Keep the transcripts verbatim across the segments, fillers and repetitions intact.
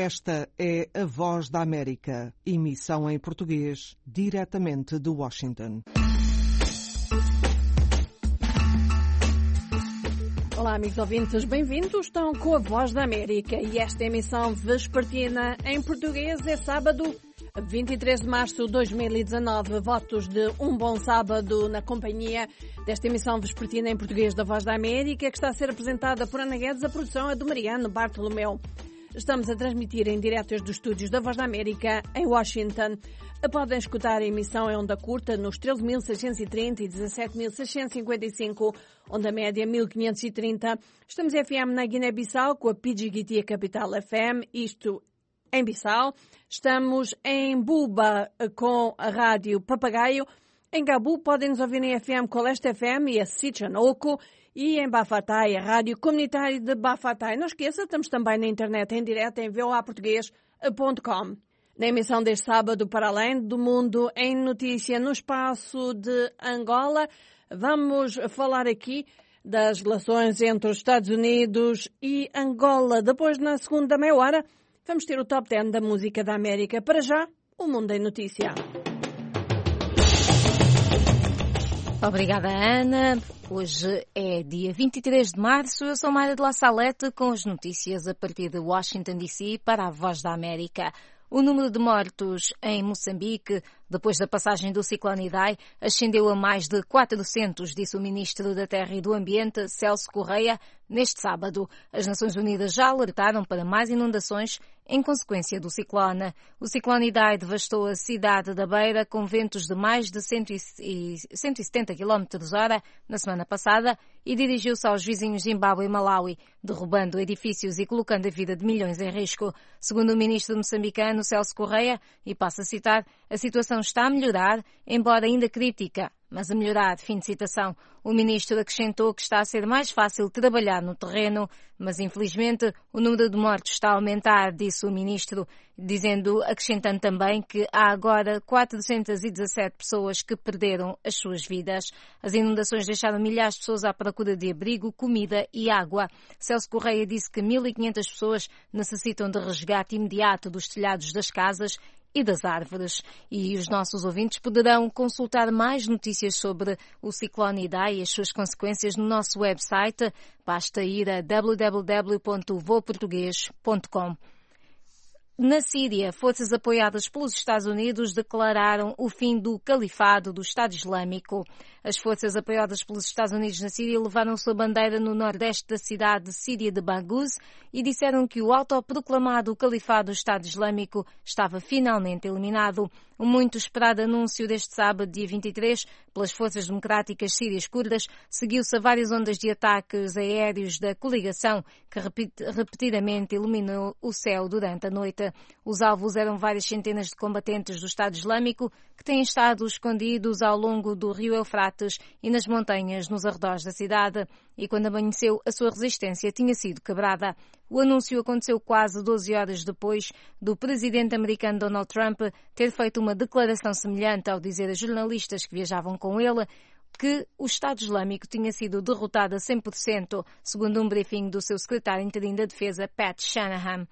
Esta é a Voz da América, emissão em português, diretamente de Washington. Olá, amigos ouvintes, bem-vindos. Estão com a Voz da América e esta emissão vespertina em português é sábado, vinte e três de março de dois mil e dezanove. Votos de um bom sábado na companhia desta emissão vespertina em português da Voz da América, que está a ser apresentada por Ana Guedes. A produção é do Mariano Bartolomeu. Estamos a transmitir em direto dos estúdios da Voz da América em Washington. Podem escutar a emissão em onda curta nos treze mil seiscentos e trinta e dezassete mil seiscentos e cinquenta e cinco, onda média mil quinhentos e trinta. Estamos F M na Guiné-Bissau com a P G G T Capital F M, isto em Bissau. Estamos em Buba com a rádio Papagaio. Em Gabu podem nos ouvir em F M com a Leste F M e a Sichanoko. E em Bafatai, a rádio comunitária de Bafatai. Não esqueça, estamos também na internet em direto em v o a português ponto com. Na emissão deste sábado, para além do mundo em notícia no espaço de Angola, vamos falar aqui das relações entre os Estados Unidos e Angola. Depois, na segunda meia hora, vamos ter o top dez da música da América. Para já, o mundo em notícia. Obrigada, Ana. Hoje é dia vinte e três de março. Eu sou Mayra de La Salete com as notícias a partir de Washington, D C para a Voz da América. O número de mortos em Moçambique, depois da passagem do ciclone Idai, ascendeu a mais de quatrocentos, disse o Ministro da Terra e do Ambiente, Celso Correia, neste sábado. As Nações Unidas já alertaram para mais inundações em consequência do ciclone. O ciclone Idai devastou a cidade da Beira com ventos de mais de cento e setenta quilómetros por hora na semana passada e dirigiu-se aos vizinhos Zimbábue e Malawi, derrubando edifícios e colocando a vida de milhões em risco. Segundo o ministro moçambicano Celso Correia, e passo a citar, a situação está a melhorar, embora ainda crítica, mas a melhorar, fim de citação. O ministro acrescentou que está a ser mais fácil trabalhar no terreno, mas infelizmente o número de mortos está a aumentar, disse o ministro, dizendo, acrescentando também que há agora quatrocentas e dezassete pessoas que perderam as suas vidas. As inundações deixaram milhares de pessoas à procura de abrigo, comida e água. Celso Correia disse que mil e quinhentas pessoas necessitam de resgate imediato dos telhados das casas e das árvores. E os nossos ouvintes poderão consultar mais notícias sobre o ciclone Idai e as suas consequências no nosso website. Basta ir a w w w ponto voa português ponto com. Na Síria, forças apoiadas pelos Estados Unidos declararam o fim do califado do Estado Islâmico. As forças apoiadas pelos Estados Unidos na Síria levaram sua bandeira no nordeste da cidade síria de Baghouz e disseram que o autoproclamado califado do Estado Islâmico estava finalmente eliminado. O muito esperado anúncio deste sábado, dia vinte e três, pelas forças democráticas sírias curdas, seguiu-se a várias ondas de ataques aéreos da coligação que repetidamente iluminou o céu durante a noite. Os alvos eram várias centenas de combatentes do Estado Islâmico que têm estado escondidos ao longo do rio Eufrates e nas montanhas nos arredores da cidade. E quando amanheceu, a sua resistência tinha sido quebrada. O anúncio aconteceu quase doze horas depois do presidente americano Donald Trump ter feito uma declaração semelhante ao dizer a jornalistas que viajavam com ele que o Estado Islâmico tinha sido derrotado a cem por cento, segundo um briefing do seu secretário interino da Defesa, Pat Shanahan.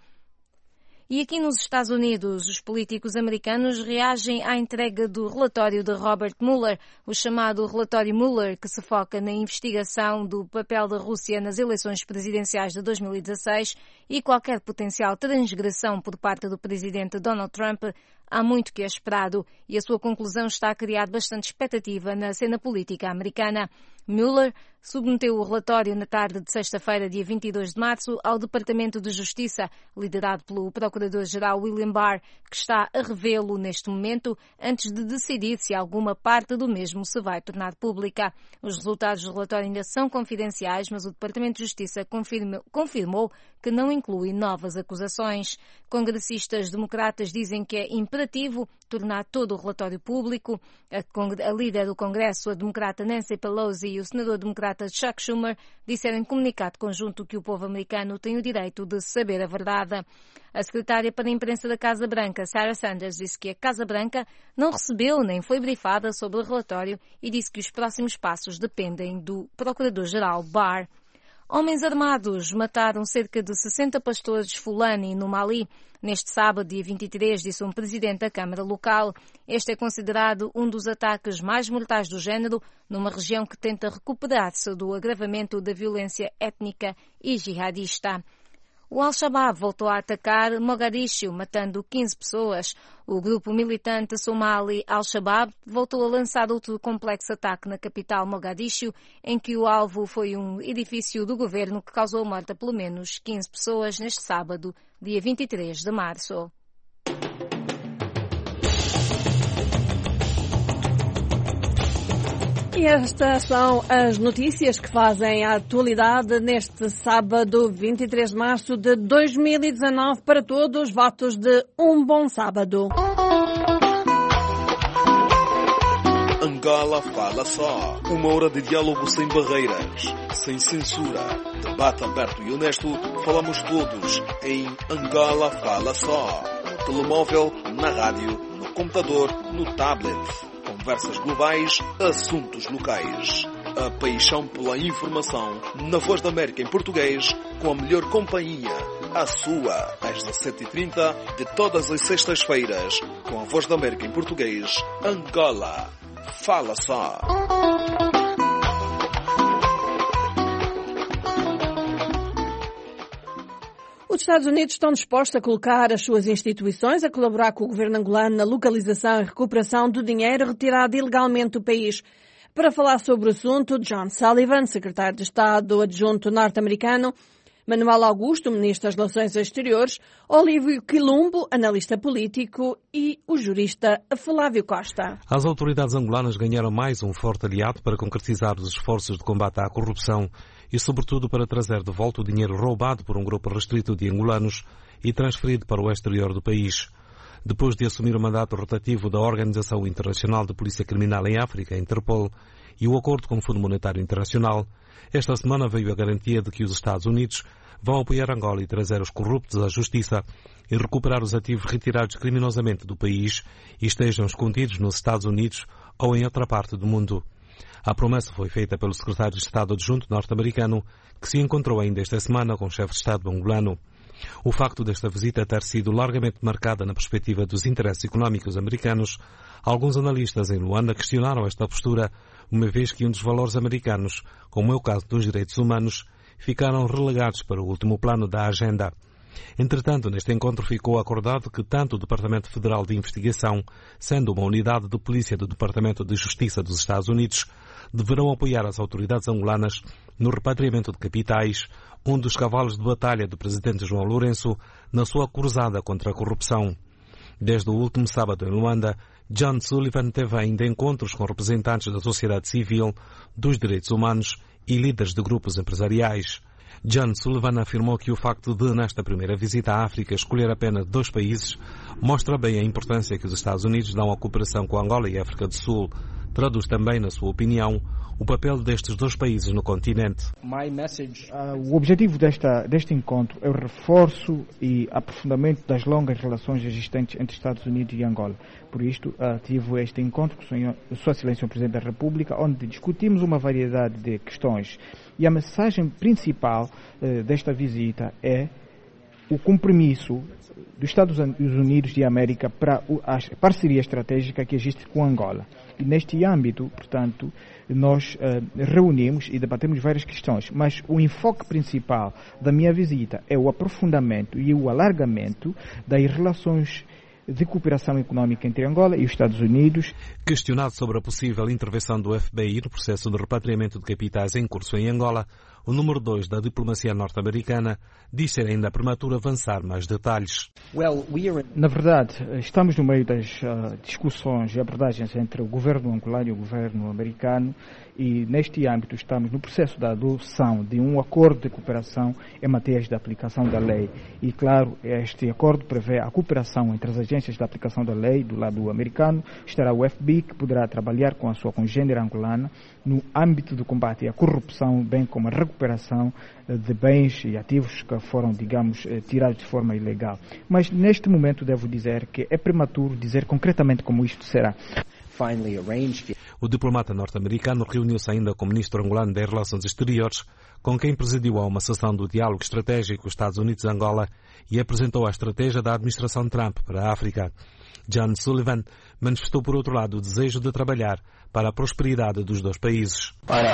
E aqui nos Estados Unidos, os políticos americanos reagem à entrega do relatório de Robert Mueller, o chamado relatório Mueller, que se foca na investigação do papel da Rússia nas eleições presidenciais de dois mil e dezasseis e qualquer potencial transgressão por parte do presidente Donald Trump. Há muito que é esperado e a sua conclusão está a criar bastante expectativa na cena política americana. Mueller submeteu o relatório na tarde de sexta-feira, dia vinte e dois de março, ao Departamento de Justiça, liderado pelo Procurador-Geral William Barr, que está a revê-lo neste momento, antes de decidir se alguma parte do mesmo se vai tornar pública. Os resultados do relatório ainda são confidenciais, mas o Departamento de Justiça confirmou, confirmou que não inclui novas acusações. Congressistas democratas dizem que é imperativo tornar todo o relatório público. A, a líder do Congresso, a democrata Nancy Pelosi, e o senador democrata Chuck Schumer disseram em comunicado conjunto que o povo americano tem o direito de saber a verdade. A secretária para a imprensa da Casa Branca, Sarah Sanders, disse que a Casa Branca não recebeu nem foi brifada sobre o relatório e disse que os próximos passos dependem do Procurador-Geral Barr. Homens armados mataram cerca de sessenta pastores Fulani no Mali. Neste sábado, dia vinte e três, disse um presidente da Câmara local. Este é considerado um dos ataques mais mortais do género numa região que tenta recuperar-se do agravamento da violência étnica e jihadista. O Al-Shabaab voltou a atacar Mogadishu, matando quinze pessoas. O grupo militante somali Al-Shabaab voltou a lançar outro complexo ataque na capital Mogadishu, em que o alvo foi um edifício do governo que causou morte a pelo menos quinze pessoas neste sábado, dia vinte e três de março. E estas são as notícias que fazem a atualidade neste sábado, vinte e três de março de dois mil e dezanove, para todos. Votos de um bom sábado. Angola Fala Só. Uma hora de diálogo sem barreiras, sem censura. Debate aberto e honesto. Falamos todos em Angola Fala Só. No telemóvel, na rádio, no computador, no tablet. Conversas globais, assuntos locais. A paixão pela informação na Voz da América em português, com a melhor companhia. A sua, às dezassete e trinta, de todas as sextas-feiras, com a Voz da América em português, Angola. Fala Só. Os Estados Unidos estão dispostos a colocar as suas instituições a colaborar com o governo angolano na localização e recuperação do dinheiro retirado ilegalmente do país. Para falar sobre o assunto, John Sullivan, secretário de Estado adjunto norte-americano, Manuel Augusto, ministro das Relações Exteriores, Olívio Quilumbo, analista político, e o jurista Flávio Costa. As autoridades angolanas ganharam mais um forte aliado para concretizar os esforços de combate à corrupção e, sobretudo, para trazer de volta o dinheiro roubado por um grupo restrito de angolanos e transferido para o exterior do país. Depois de assumir o mandato rotativo da Organização Internacional de Polícia Criminal em África, Interpol, e o acordo com o Fundo Monetário Internacional, esta semana veio a garantia de que os Estados Unidos vão apoiar Angola e trazer os corruptos à justiça e recuperar os ativos retirados criminosamente do país e estejam escondidos nos Estados Unidos ou em outra parte do mundo. A promessa foi feita pelo secretário de Estado adjunto norte-americano, que se encontrou ainda esta semana com o chefe de Estado angolano. O facto desta visita ter sido largamente marcada na perspectiva dos interesses económicos americanos, alguns analistas em Luanda questionaram esta postura, uma vez que um dos valores americanos, como é o caso dos direitos humanos, ficaram relegados para o último plano da agenda. Entretanto, neste encontro ficou acordado que tanto o Departamento Federal de Investigação, sendo uma unidade de polícia do Departamento de Justiça dos Estados Unidos, deverão apoiar as autoridades angolanas no repatriamento de capitais, um dos cavalos de batalha do presidente João Lourenço na sua cruzada contra a corrupção. Desde o último sábado em Luanda, John Sullivan teve ainda encontros com representantes da sociedade civil, dos direitos humanos e líderes de grupos empresariais. John Sullivan afirmou que o facto de, nesta primeira visita à África, escolher apenas dois países, mostra bem a importância que os Estados Unidos dão à cooperação com Angola e África do Sul. Traduz também, na sua opinião, o papel destes dois países no continente. Uh, o objetivo desta, deste encontro é o reforço e aprofundamento das longas relações existentes entre Estados Unidos e Angola. Por isto, uh, tive este encontro com o Sua Excelência o Presidente da República, onde discutimos uma variedade de questões. E a mensagem principal uh, desta visita é o compromisso dos Estados Unidos de América para a parceria estratégica que existe com Angola. E neste âmbito, portanto, nós uh, reunimos e debatemos várias questões, mas o enfoque principal da minha visita é o aprofundamento e o alargamento das relações de cooperação económica entre Angola e os Estados Unidos. Questionado sobre a possível intervenção do F B I no processo de repatriamento de capitais em curso em Angola, o número dois da diplomacia norte-americana diz ser ainda prematuro avançar mais detalhes. Na verdade, estamos no meio das uh, discussões e abordagens entre o governo angolano e o governo americano e neste âmbito estamos no processo da adoção de um acordo de cooperação em matéria de aplicação da lei. E claro, este acordo prevê a cooperação entre as agências de aplicação da lei do lado americano. Estará o F B I, que poderá trabalhar com a sua congênere angolana no âmbito do combate à corrupção, bem como a recuperação de bens e ativos que foram, digamos, tirados de forma ilegal. Mas neste momento devo dizer que é prematuro dizer concretamente como isto será. O diplomata norte-americano reuniu-se ainda com o ministro angolano das Relações Exteriores, com quem presidiu a uma sessão do diálogo estratégico Estados Unidos-Angola e apresentou a estratégia da administração Trump para a África. John Sullivan manifestou, por outro lado, o desejo de trabalhar para a prosperidade dos dois países.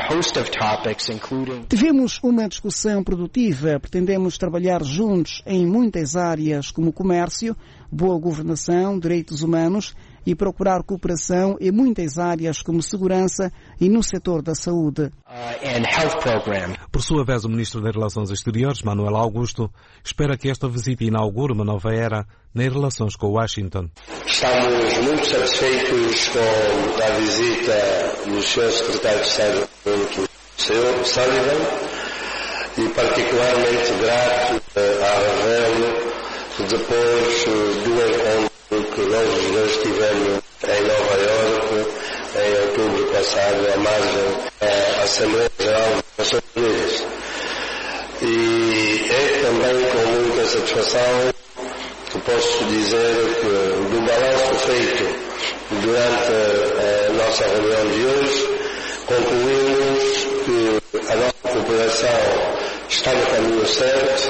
Tivemos uma discussão produtiva. Pretendemos trabalhar juntos em muitas áreas como comércio, boa governação, direitos humanos e procurar cooperação em muitas áreas como segurança e no setor da saúde. Por sua vez, o ministro das Relações Exteriores, Manuel Augusto, espera que esta visita inaugure uma nova era nas relações com Washington. Estamos muito satisfeitos com a visita do senhor secretário de Estado, o senhor Sullivan, e particularmente grato à Ravel depois do encontro que nós os dois tivemos em Nova Iorque em outubro passado, à margem da Assembleia Geral das Nações Unidas. E é também com muita satisfação que posso dizer que do balanço feito durante a nossa reunião de hoje, concluímos que a nossa cooperação está no caminho certo,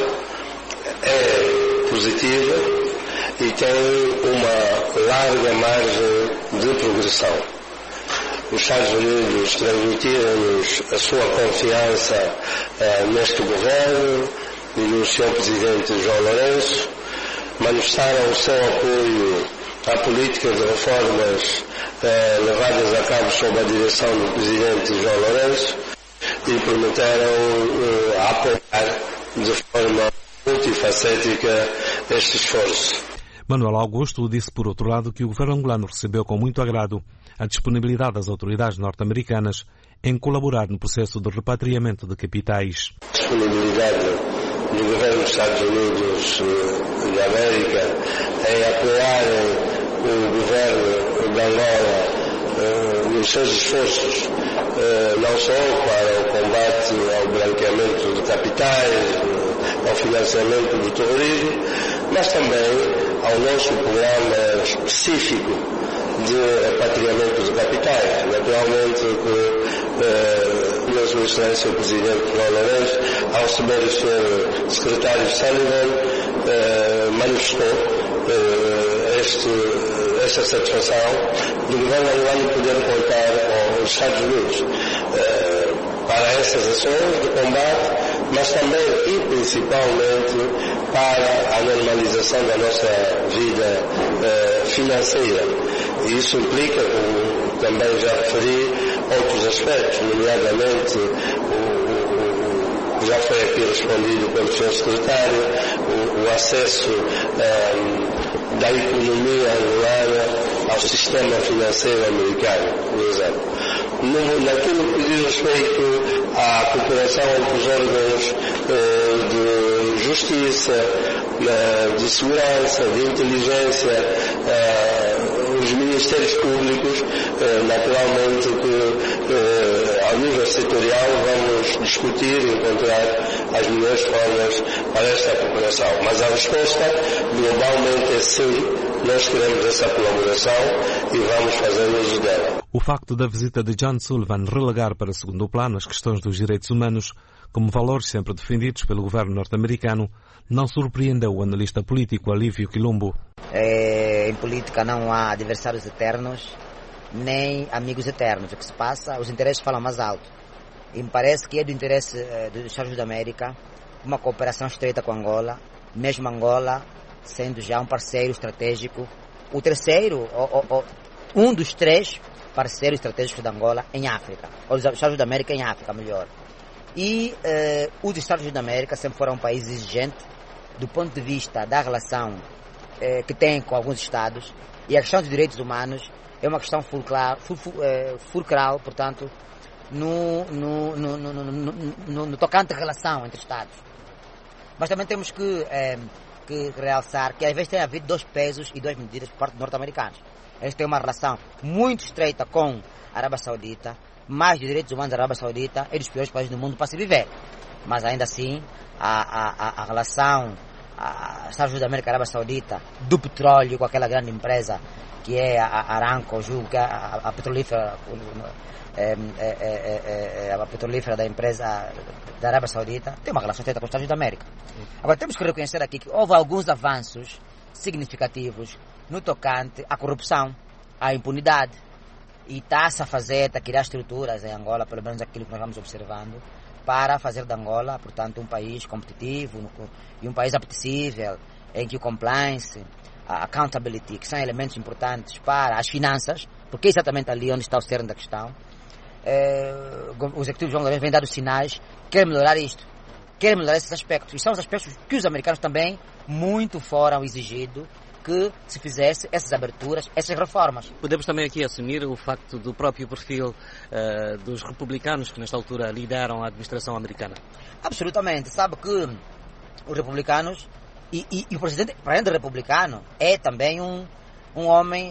é positiva e tem uma larga margem de progressão. Os Estados Unidos transmitiram-nos a sua confiança eh, neste governo e no senhor Presidente João Lourenço, manifestaram o seu apoio à política de reformas eh, levadas a cabo sob a direção do Presidente João Lourenço e prometeram eh, apoiar de forma multifacética este esforço. Manuel Augusto disse, por outro lado, que o governo angolano recebeu com muito agrado a disponibilidade das autoridades norte-americanas em colaborar no processo de repatriamento de capitais. A disponibilidade do governo dos Estados Unidos da América em apoiar o governo de Angola nos seus esforços, não só para o combate ao branqueamento de capitais, ao financiamento do terrorismo, mas também ao nosso programa específico de repatriamento de capitais. Naturalmente que eh, a Sua Excelência o Presidente João Lourenço, ao receber o senhor Secretário Sullivan, eh, manifestou eh, este, esta satisfação do governo angolano poder contar com os Estados Unidos eh, para essas ações de combate, mas também e principalmente para a normalização da nossa vida eh, financeira. E isso implica, como também já referi, outros aspectos, nomeadamente o, o, já foi aqui respondido pelo senhor Secretário, o, o acesso eh, da economia angolana ao sistema financeiro americano, por exemplo. No, naquilo que diz respeito à cooperação entre os órgãos eh, de justiça, eh, de segurança, de inteligência, eh, os ministérios públicos, eh, naturalmente que eh, ao nível setorial vamos discutir e encontrar as melhores formas para esta cooperação. Mas a resposta globalmente é sim. Nós queremos essa colaboração e vamos fazer uso dela. O facto da visita de John Sullivan relegar para segundo plano as questões dos direitos humanos, como valores sempre defendidos pelo governo norte-americano, não surpreendeu o analista político Alívio Quilombo. É, em política não há adversários eternos, nem amigos eternos. O que se passa, os interesses falam mais alto. E me parece que é do interesse eh, dos Estados Unidos da América uma cooperação estreita com Angola, mesmo Angola sendo já um parceiro estratégico, o terceiro, ou, ou, um dos três parceiros estratégicos da Angola em África, ou os Estados Unidos da América em África, melhor. E eh, os Estados Unidos da América sempre foram um país exigente do ponto de vista da relação eh, que tem com alguns Estados, e a questão dos direitos humanos é uma questão fulcral, eh, fulcral portanto, no, no, no, no, no, no, no, no tocante à relação entre Estados. Mas também temos que... Eh, que realçar que às vezes tem havido dois pesos e duas medidas por parte dos norte-americanos. Eles têm uma relação muito estreita com a Arábia Saudita, mais de direitos humanos da Arábia Saudita é dos piores países do mundo para se viver. Mas ainda assim, a, a, a relação a Estados Unidos da América, Arábia Saudita, do petróleo com aquela grande empresa que é a Aramco, julgo que é a, a petrolífera, é, é, é, é, a petrolífera da empresa da Arábia Saudita, tem uma relação estreita com os Estados Unidos da América. Agora temos que reconhecer aqui que houve alguns avanços significativos no tocante à corrupção, à impunidade, e está-se a fazer, está a criar estruturas em Angola, pelo menos aquilo que nós vamos observando, para fazer de Angola, portanto, um país competitivo e um país apetecível, em que o compliance, a accountability, que são elementos importantes para as finanças, porque é exatamente ali onde está o cerne da questão. É, o executivo João Lourenço vem dando sinais, quer melhorar isto, quer melhorar esses aspectos. E são os aspectos que os americanos também muito foram exigidos que se fizesse essas aberturas, essas reformas. Podemos também aqui assumir o facto do próprio perfil uh, dos republicanos que nesta altura lideram a administração americana? Absolutamente. Sabe que os republicanos e, e, e o presidente, para além de republicano, é também um, um homem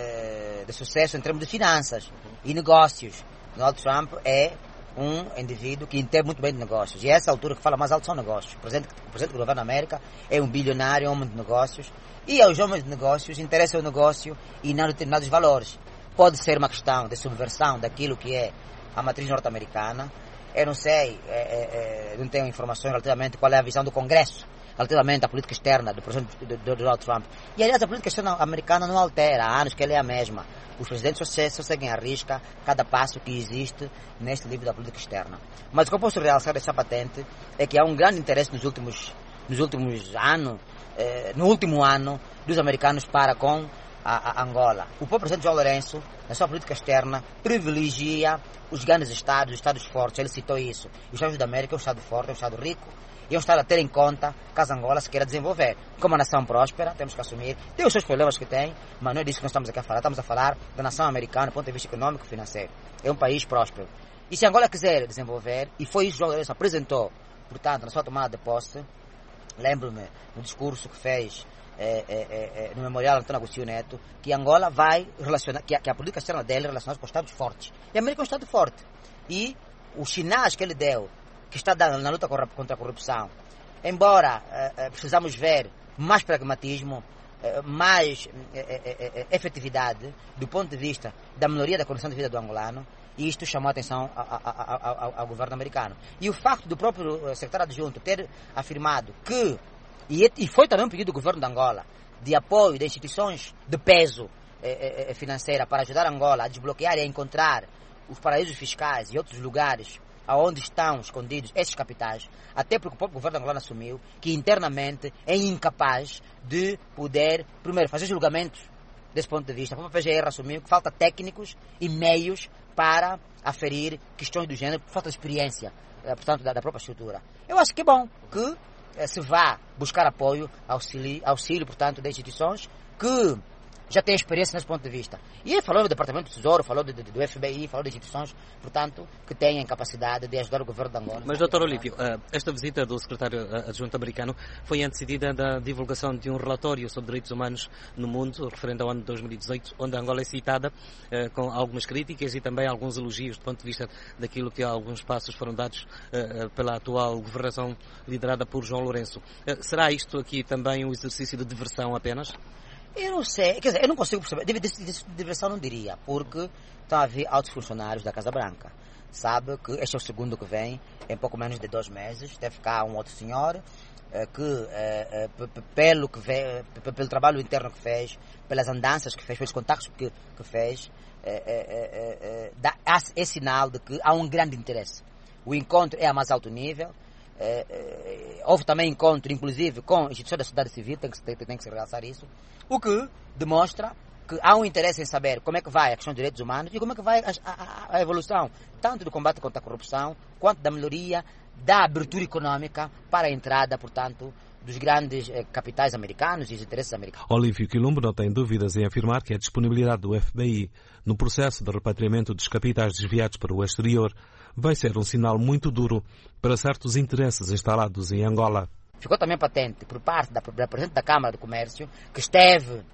uh, de sucesso em termos de finanças e negócios. Donald Trump é um indivíduo que entende muito bem de negócios. E a essa altura que fala mais alto são negócios. O presidente, o presidente do governo da América é um bilionário, um homem de negócios. E aos homens de negócios interessa o negócio e não determinados valores. Pode ser uma questão de subversão daquilo que é a matriz norte-americana. Eu não sei, é, é, não tenho informações relativamente qual é a visão do Congresso relativamente à política externa do presidente do, do, do Donald Trump. E, aliás, a política externa americana não altera. Há anos que ela é a mesma. Os presidentes só, só seguem à risca cada passo que existe neste livro da política externa. Mas o que eu posso realçar dessa patente é que há um grande interesse nos últimos, nos últimos anos, eh, no último ano, dos americanos para com a, a Angola. O próprio presidente João Lourenço, na sua política externa, privilegia os grandes estados, os estados fortes. Ele citou isso. Os Estados da América é um estado forte, é um estado rico. E é um estado a ter em conta caso Angola se queira desenvolver. Como uma nação próspera, temos que assumir. Tem os seus problemas que tem, mas não é disso que nós estamos aqui a falar. Estamos a falar da nação americana do ponto de vista econômico e financeiro. É um país próspero. E se Angola quiser desenvolver, e foi isso que João Lourenço apresentou, portanto, na sua tomada de posse, lembro-me no discurso que fez é, é, é, no Memorial Antônio Agostinho Neto, que Angola vai relacionar, que a, que a política externa dele é relacionada com estados fortes. E a América é um estado forte. E os sinais que ele deu, que está dando na luta contra a corrupção, embora uh, uh, precisamos ver mais pragmatismo, uh, mais uh, uh, uh, efetividade do ponto de vista da melhoria da condição de vida do angolano, e isto chamou a atenção a, a, a, a, ao governo americano. E o facto do próprio secretário adjunto ter afirmado que, e, e foi também um pedido do governo de Angola, de apoio de instituições de peso eh, eh, financeira para ajudar Angola a desbloquear e a encontrar os paraísos fiscais e outros lugares aonde estão escondidos esses capitais, até porque o próprio governo angolano assumiu que internamente é incapaz de poder, primeiro, fazer julgamentos desse ponto de vista. A própria P G R assumiu que falta técnicos e meios para aferir questões do gênero, por falta de experiência, portanto, da, da própria estrutura. Eu acho que é bom que eh, se vá buscar apoio, auxílio, auxílio, portanto, de instituições que já tem experiência nesse ponto de vista. E ele falou do Departamento do Tesouro, falou do, do F B I, falou de instituições, portanto, que têm capacidade de ajudar o governo de Angola. Mas, doutor Olívio, esta visita do secretário adjunto americano foi antecedida da divulgação de um relatório sobre direitos humanos no mundo, referente ao ano de dois mil e dezoito, onde a Angola é citada com algumas críticas e também alguns elogios do ponto de vista daquilo que alguns passos foram dados pela atual governação liderada por João Lourenço. Será isto aqui também um exercício de diversão apenas? Eu não sei, quer dizer, eu não consigo perceber, de, de, de diversão não diria, porque estão a vir altos funcionários da Casa Branca. Sabe que este é o segundo que vem, em pouco menos de dois meses, deve ficar um outro senhor, eh, que eh, eh, pelo, que vê, pelo trabalho interno que fez, pelas andanças que fez, pelos contactos que, que fez, eh, eh, eh, dá, é sinal de que há um grande interesse. O encontro é a mais alto nível. É, é, houve também encontro, inclusive, com instituições da sociedade civil, tem que, tem, tem que se realçar isso, o que demonstra que há um interesse em saber como é que vai a questão dos direitos humanos e como é que vai a, a, a evolução, tanto do combate contra a corrupção, quanto da melhoria da abertura econômica para a entrada, portanto, dos grandes eh, capitais americanos e os interesses americanos. Olívio Quilombo não tem dúvidas em afirmar que a disponibilidade do F B I no processo de repatriamento dos capitais desviados para o exterior vai ser um sinal muito duro para certos interesses instalados em Angola. Ficou também patente por parte da, da Presidente da Câmara de Comércio, que esteve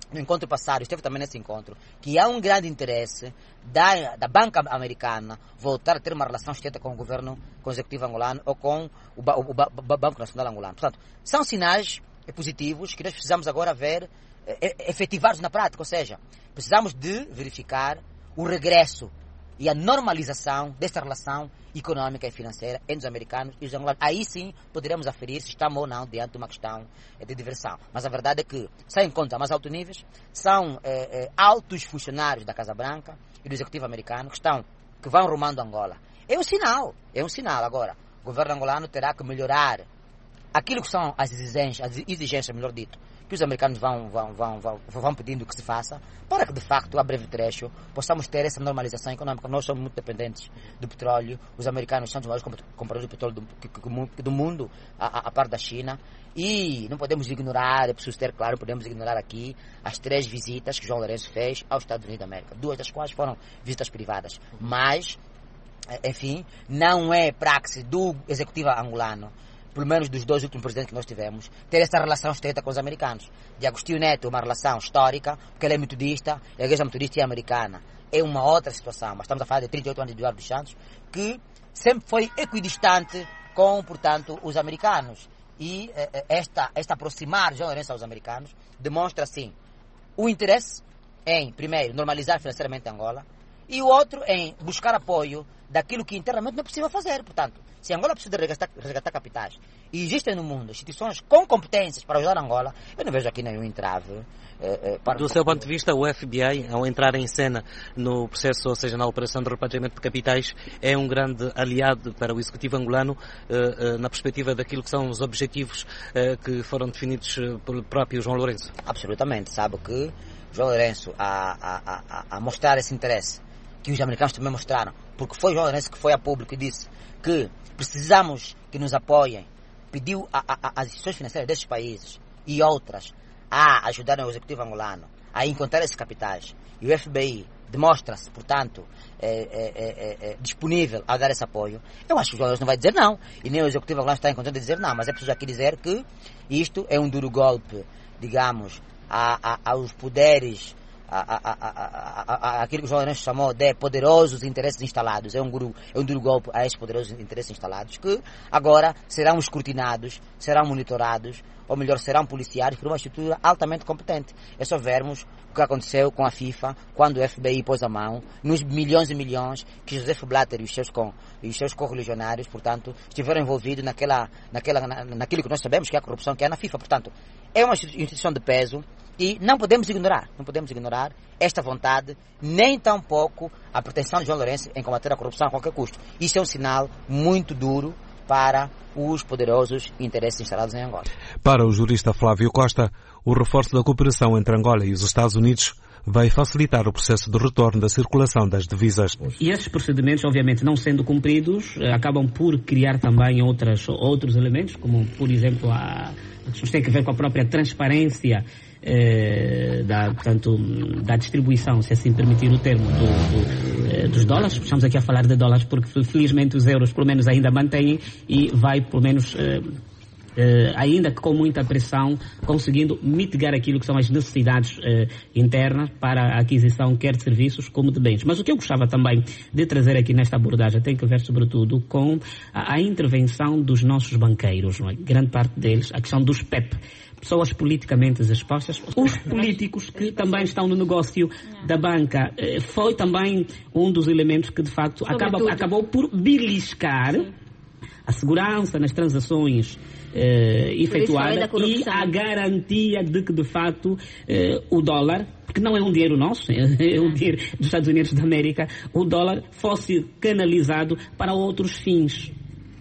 no encontro passado, esteve também nesse encontro, que há um grande interesse da, da banca americana voltar a ter uma relação estreita com o governo, com o executivo angolano ou com o, o, o, o Banco Nacional angolano. Portanto, são sinais positivos que nós precisamos agora ver é, efetivados na prática, ou seja, precisamos de verificar o regresso e a normalização desta relação econômica e financeira entre os americanos e os angolanos. Aí sim poderemos aferir se estamos ou não diante de uma questão de diversão. Mas a verdade é que são encontros a mais altos níveis, são é, é, altos funcionários da Casa Branca e do Executivo americano que, estão, que vão rumando Angola. É um sinal, é um sinal. Agora, o governo angolano terá que melhorar aquilo que são as exigências, as exigências melhor dito, que os americanos vão, vão, vão, vão, vão pedindo que se faça, para que de facto, a breve trecho, possamos ter essa normalização econômica. Nós somos muito dependentes do petróleo, os americanos são os maiores compradores de petróleo do, do mundo, a, a par da China, e não podemos ignorar, é preciso ter claro, podemos ignorar aqui as três visitas que João Lourenço fez aos Estados Unidos da América, duas das quais foram visitas privadas, mas, enfim, não é praxe do executivo angolano, pelo menos dos dois últimos presidentes que nós tivemos, ter essa relação estreita com os americanos. De Agostinho Neto, uma relação histórica, porque ele é metodista, a igreja metodista é americana. É uma outra situação, mas estamos a falar de trinta e oito anos de Eduardo dos Santos, que sempre foi equidistante com, portanto, os americanos. E eh, esta, esta aproximar João Lourenço aos americanos demonstra, sim, o interesse em, primeiro, normalizar financeiramente Angola, e o outro em buscar apoio daquilo que internamente não é possível fazer. Portanto, se Angola precisa de resgatar, resgatar capitais e existem no mundo instituições com competências para ajudar Angola, eu não vejo aqui nenhum entrave. Eh, eh, para... Do seu ponto de vista, o F B I, ao entrar em cena no processo, ou seja, na operação de repatriamento de capitais, é um grande aliado para o executivo angolano eh, eh, na perspectiva daquilo que são os objetivos eh, que foram definidos pelo próprio João Lourenço? Absolutamente. Sabe que João Lourenço, a, a, a, a mostrar esse interesse, que os americanos também mostraram, porque foi João Lourenço que foi a público e disse que precisamos que nos apoiem, pediu a, a, as instituições financeiras desses países e outras a ajudarem o executivo angolano a encontrar esses capitais. E o F B I demonstra-se, portanto, é, é, é, é, disponível a dar esse apoio. Eu acho que o João Lourenço não vai dizer não, e nem o executivo angolano está em condição de dizer não, mas é preciso aqui dizer que isto é um duro golpe, digamos, a, a, aos poderes, A, a, a, a, a, aquilo que o João Lourenço chamou de poderosos interesses instalados. É um, guru, é um duro golpe a esses poderosos interesses instalados que agora serão escrutinados, serão monitorados, ou melhor, serão policiados por uma estrutura altamente competente. É só vermos o que aconteceu com a FIFA quando o F B I pôs a mão nos milhões e milhões que Joseph Blatter e os seus, com, e os seus correligionários, portanto, estiveram envolvidos naquela, naquela, na, naquilo que nós sabemos que é a corrupção que é na FIFA. Portanto, é uma instituição de peso. E não podemos ignorar, não podemos ignorar esta vontade, nem tampouco a pretensão de João Lourenço em combater a corrupção a qualquer custo. Isso é um sinal muito duro para os poderosos interesses instalados em Angola. Para o jurista Flávio Costa, o reforço da cooperação entre Angola e os Estados Unidos vai facilitar o processo de retorno da circulação das divisas. E esses procedimentos, obviamente, não sendo cumpridos, acabam por criar também outras, outros elementos, como, por exemplo, a, que tem a ver com a própria transparência Eh, da, portanto, da distribuição, se assim permitir o termo, do, do, eh, dos dólares. Estamos aqui a falar de dólares porque felizmente os euros pelo menos ainda mantêm e vai pelo menos eh, eh, ainda que com muita pressão conseguindo mitigar aquilo que são as necessidades eh, internas para a aquisição quer de serviços como de bens. Mas o que eu gostava também de trazer aqui nesta abordagem tem que ver sobretudo com a, a intervenção dos nossos banqueiros, não é? Grande parte deles, a questão dos P E P, pessoas politicamente expostas, os políticos que também estão no negócio da banca. Foi também um dos elementos que, de facto, acaba, acabou por beliscar a segurança nas transações eh, efetuadas e a garantia de que, de facto, eh, o dólar, porque não é um dinheiro nosso, é um dinheiro dos Estados Unidos da América, o dólar fosse canalizado para outros fins.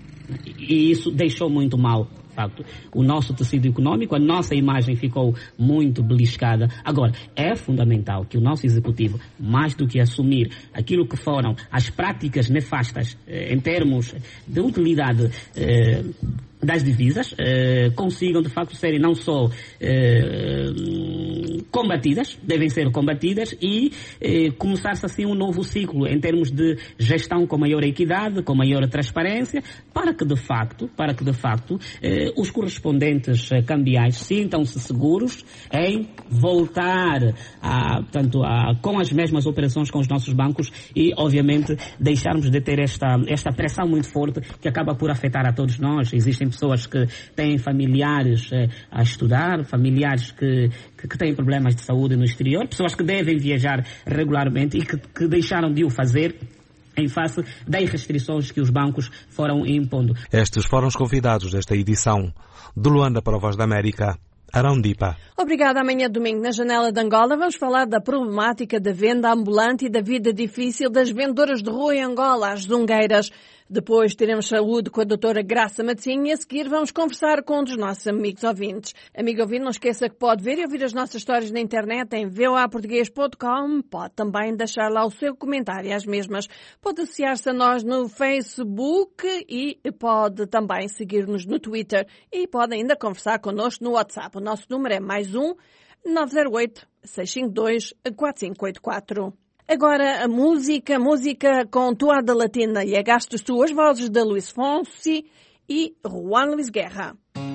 E isso deixou muito mal. O nosso tecido econômico, a nossa imagem ficou muito beliscada. Agora, é fundamental que o nosso executivo, mais do que assumir aquilo que foram as práticas nefastas eh, em termos de utilidade eh, das divisas, eh, consigam de facto serem não só eh, combatidas, devem ser combatidas e eh, começar-se assim um novo ciclo em termos de gestão com maior equidade, com maior transparência, para que de facto, para que de facto eh, os correspondentes eh, cambiais sintam-se seguros em voltar a, portanto, a, com as mesmas operações com os nossos bancos e, obviamente, deixarmos de ter esta, esta pressão muito forte que acaba por afetar a todos nós. Existem pessoas que têm familiares eh, a estudar, familiares que, que, que têm problemas de saúde no exterior, pessoas que devem viajar regularmente e que, que deixaram de o fazer em face das restrições que os bancos foram impondo. Estes foram os convidados desta edição. De Luanda para a Voz da América, Arão Dipa. Obrigada. Amanhã, domingo, na Janela de Angola, vamos falar da problemática da venda ambulante e da vida difícil das vendedoras de rua em Angola, as zungueiras. Depois teremos saúde com a doutora Graça Matosinho e a seguir vamos conversar com um dos nossos amigos ouvintes. Amigo ouvinte, não esqueça que pode ver e ouvir as nossas histórias na internet em v o a português ponto com. Pode também deixar lá o seu comentário às mesmas. Pode associar-se a nós no Facebook e pode também seguir-nos no Twitter e pode ainda conversar connosco no WhatsApp. O nosso número é mais um nove zero oito, seis cinco dois, quatro cinco oito quatro. Agora a música, música com toada latina e agastos tu, as vozes de Luís Fonsi e Juan Luis Guerra.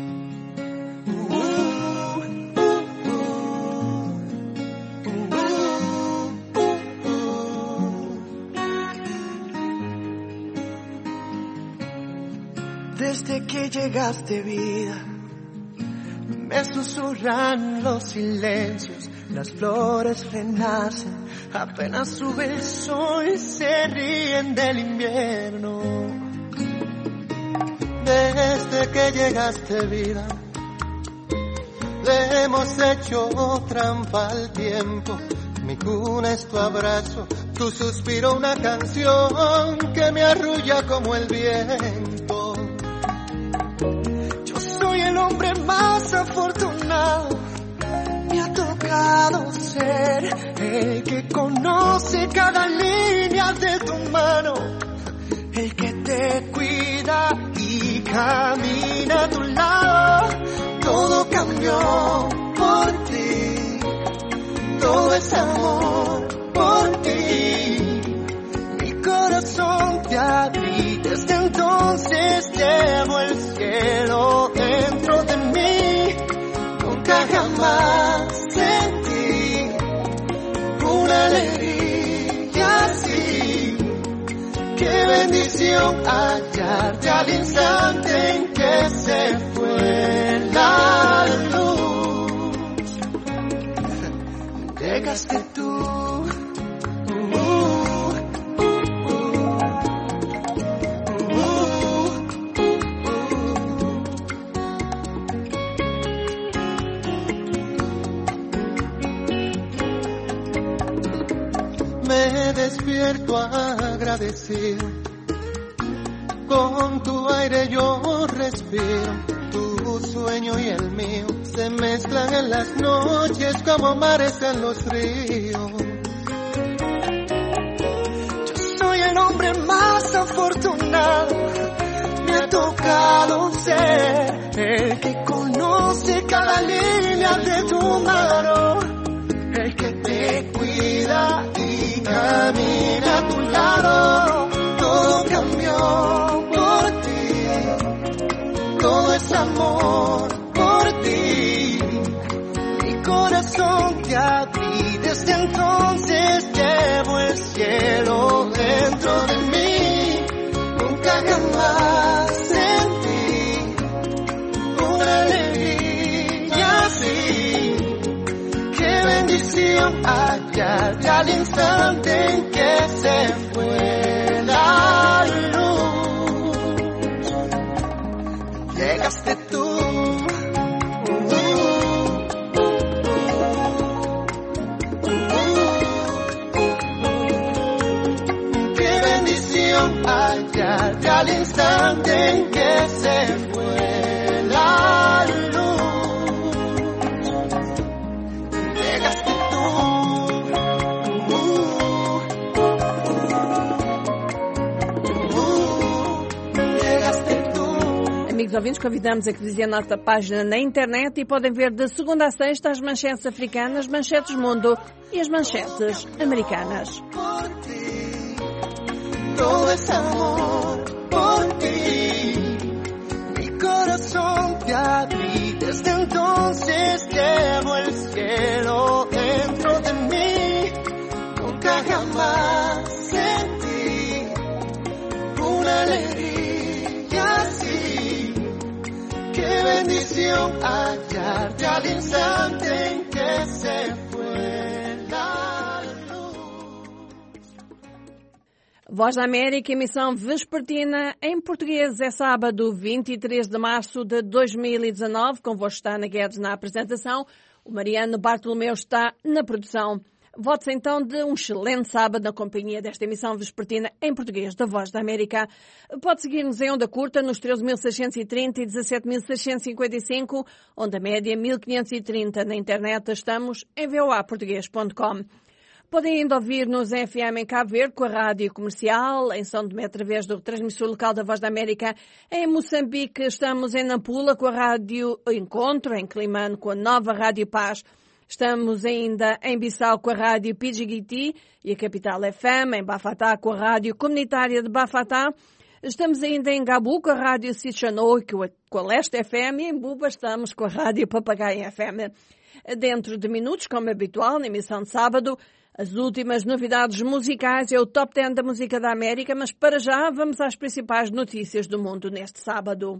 Desde que llegaste vida, me susurran los silencios, las flores renacen. Apenas sube el sol y se ríen del invierno. Desde que llegaste vida, le hemos hecho trampa al tiempo. Mi cuna es tu abrazo, tu suspiro una canción que me arrulla como el viento. Yo soy el hombre más afortunado. Me ha tocado ser el que conoce cada línea de tu mano, el que te cuida y camina a tu lado. Todo cambió por ti, todo es amor por ti. Mi corazón te abrí, desde entonces llevo el cielo dentro de mí. Nunca jamás sentí una alegría así. Qué bendición hallarte al instante en que se fue la luz. Llegaste tú. Despierto agradecido, con tu aire yo respiro, tu sueño y el mío se mezclan en las noches como mares en los ríos. Yo soy el hombre más afortunado, me ha tocado ser el que conoce cada línea de tu mano, el que te cuida y camina a tu lado. Todo cambió por ti, todo es amor por ti. Mi corazón te abrí, desde entonces llevo el cielo dentro de mí. Nunca jamás sentí una alegría así. Qué bendición hallarte al instante en que se fue la luz. Llegaste tú. Qué bendición hallarte al instante en que se fue la luz. amigos ouvintes, convidamos a que visitem a nossa página na internet e podem ver de segunda a sexta as manchetes africanas, manchetes mundo e as manchetes americanas. Todo es amor por ti, mi corazón te abrí, desde entonces llevo el cielo dentro de mí, nunca jamás sentí una alegría así, qué bendición hallarte al instante en que se fue la Voz da América, emissão vespertina em português. É sábado, vinte e três de março de dois mil e dezanove. Convosco está Ana Guedes na apresentação. O Mariano Bartolomeu está na produção. Votos então de um excelente sábado na companhia desta emissão vespertina em português da Voz da América. Pode seguir-nos em onda curta nos treze mil seiscentos e trinta e dezassete mil seiscentos e cinquenta e cinco, onda média mil quinhentos e trinta. Na internet estamos em v o a português ponto com. Podem ainda ouvir-nos em F M em Cabo Verde, com a Rádio Comercial, em São Tomé, através do retransmissor local da Voz da América. Em Moçambique estamos em Nampula, com a Rádio Encontro, em Climane, com a nova Rádio Paz. Estamos ainda em Bissau, com a Rádio Pidjigiti e a Capital F M, em Bafatá, com a Rádio Comunitária de Bafatá. Estamos ainda em Gabu, com a Rádio Sichano, com a Leste F M, e em Buba estamos com a Rádio Papagaio F M. Dentro de minutos, como é habitual, na emissão de sábado, as últimas novidades musicais é o Top dez da Música da América, mas para já vamos às principais notícias do mundo neste sábado.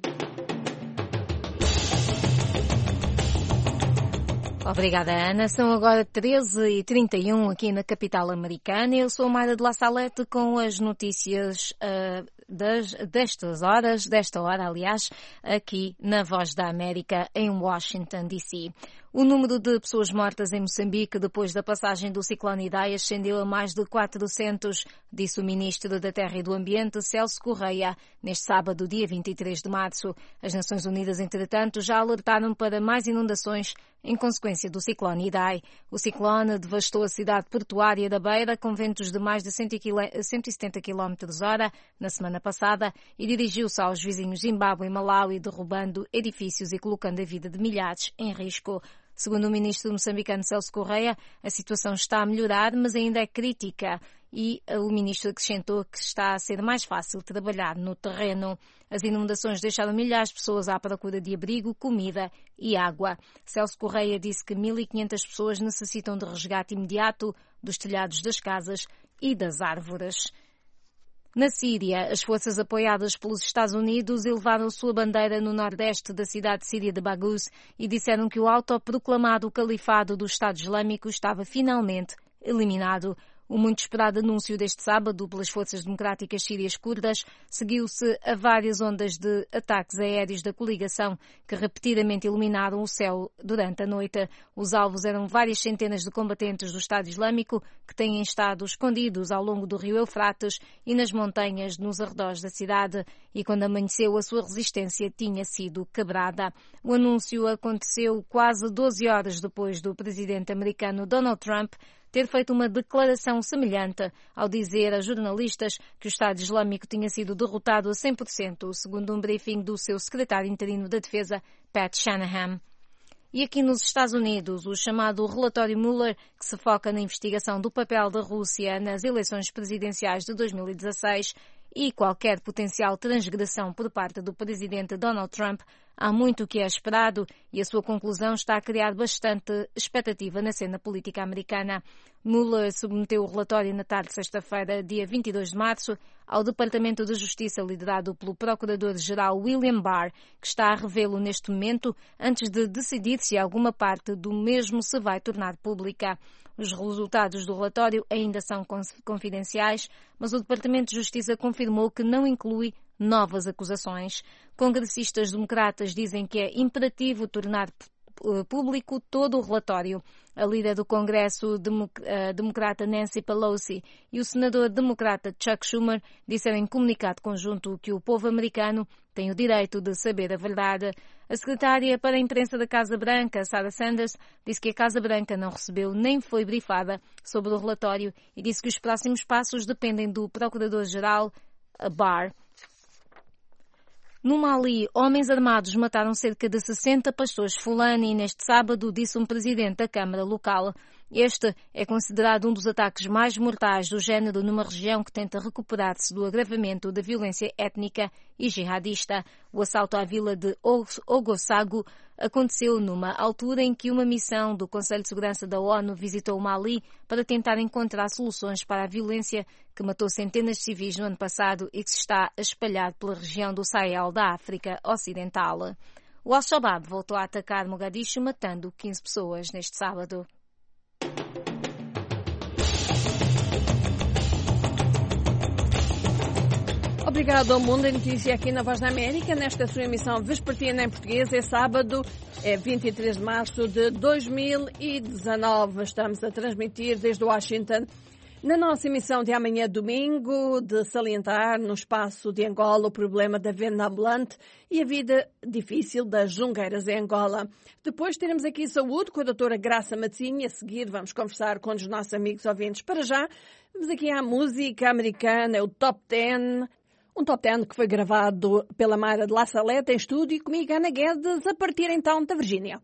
Obrigada, Ana. São agora treze e trinta e um aqui na capital americana. Eu sou a Mayra de La Salete com as notícias uh, das, destas horas, desta hora, aliás, aqui na Voz da América, em Washington, D C O número de pessoas mortas em Moçambique depois da passagem do ciclone Idai ascendeu a mais de quatrocentos, disse o Ministro da Terra e do Ambiente, Celso Correia, neste sábado, dia vinte e três de março. As Nações Unidas, entretanto, já alertaram para mais inundações em consequência do ciclone Idai. O ciclone devastou a cidade portuária da Beira com ventos de mais de cento e setenta quilómetros por hora na semana passada e dirigiu-se aos vizinhos Zimbábue e Malawi, derrubando edifícios e colocando a vida de milhares em risco. Segundo o ministro moçambicano Celso Correia, a situação está a melhorar, mas ainda é crítica. E o ministro acrescentou que está a ser mais fácil trabalhar no terreno. As inundações deixaram milhares de pessoas à procura de abrigo, comida e água. Celso Correia disse que mil e quinhentas pessoas necessitam de resgate imediato dos telhados das casas e das árvores. Na Síria, as forças apoiadas pelos Estados Unidos elevaram sua bandeira no nordeste da cidade síria de Baghuz e disseram que o autoproclamado califado do Estado Islâmico estava finalmente eliminado. O muito esperado anúncio deste sábado pelas forças democráticas sírias curdas seguiu-se a várias ondas de ataques aéreos da coligação que repetidamente iluminaram o céu durante a noite. Os alvos eram várias centenas de combatentes do Estado Islâmico que têm estado escondidos ao longo do rio Eufrates e nas montanhas nos arredores da cidade, e quando amanheceu a sua resistência tinha sido quebrada. O anúncio aconteceu quase doze horas depois do presidente americano Donald Trump ter feito uma declaração semelhante ao dizer a jornalistas que o Estado Islâmico tinha sido derrotado a cem por cento, segundo um briefing do seu secretário interino da Defesa, Pat Shanahan. E aqui nos Estados Unidos, o chamado relatório Mueller, que se foca na investigação do papel da Rússia nas eleições presidenciais de dois mil e dezasseis e qualquer potencial transgressão por parte do presidente Donald Trump, há muito o que é esperado e a sua conclusão está a criar bastante expectativa na cena política americana. Mueller submeteu o relatório na tarde de sexta-feira, dia vinte e dois de março, ao Departamento de Justiça liderado pelo Procurador-Geral William Barr, que está a revê-lo neste momento antes de decidir se alguma parte do mesmo se vai tornar pública. Os resultados do relatório ainda são confidenciais, mas o Departamento de Justiça confirmou que não inclui novas acusações. Congressistas democratas dizem que é imperativo tornar público todo o relatório. A líder do Congresso democrata Nancy Pelosi e o senador democrata Chuck Schumer disseram em comunicado conjunto que o povo americano tem o direito de saber a verdade. A secretária para a imprensa da Casa Branca, Sarah Sanders, disse que a Casa Branca não recebeu nem foi brifada sobre o relatório e disse que os próximos passos dependem do Procurador-Geral Barr. No Mali, homens armados mataram cerca de sessenta pastores fulani neste sábado, disse um presidente da Câmara local. Este é considerado um dos ataques mais mortais do género numa região que tenta recuperar-se do agravamento da violência étnica e jihadista. O assalto à vila de Ogosago aconteceu numa altura em que uma missão do Conselho de Segurança da ONU visitou o Mali para tentar encontrar soluções para a violência que matou centenas de civis no ano passado e que se está a espalhar pela região do Sahel da África Ocidental. O Al-Shabaab voltou a atacar Mogadishu, matando quinze pessoas neste sábado. Obrigado ao Mundo da Notícia aqui na Voz da América, nesta sua emissão vespertina em português. É sábado, é vinte e três de março de dois mil e dezanove. Estamos a transmitir desde Washington. Na nossa emissão de amanhã, domingo, de salientar no espaço de Angola o problema da venda ambulante e a vida difícil das jungueiras em Angola. Depois teremos aqui saúde com a doutora Graça Matzinha. A seguir vamos conversar com os nossos amigos ouvintes. Para já, vamos aqui à música americana, é o Top dez. Um Top dez que foi gravado pela Mayra de La Saleta em estúdio, comigo, Ana Guedes, a partir então da Virgínia.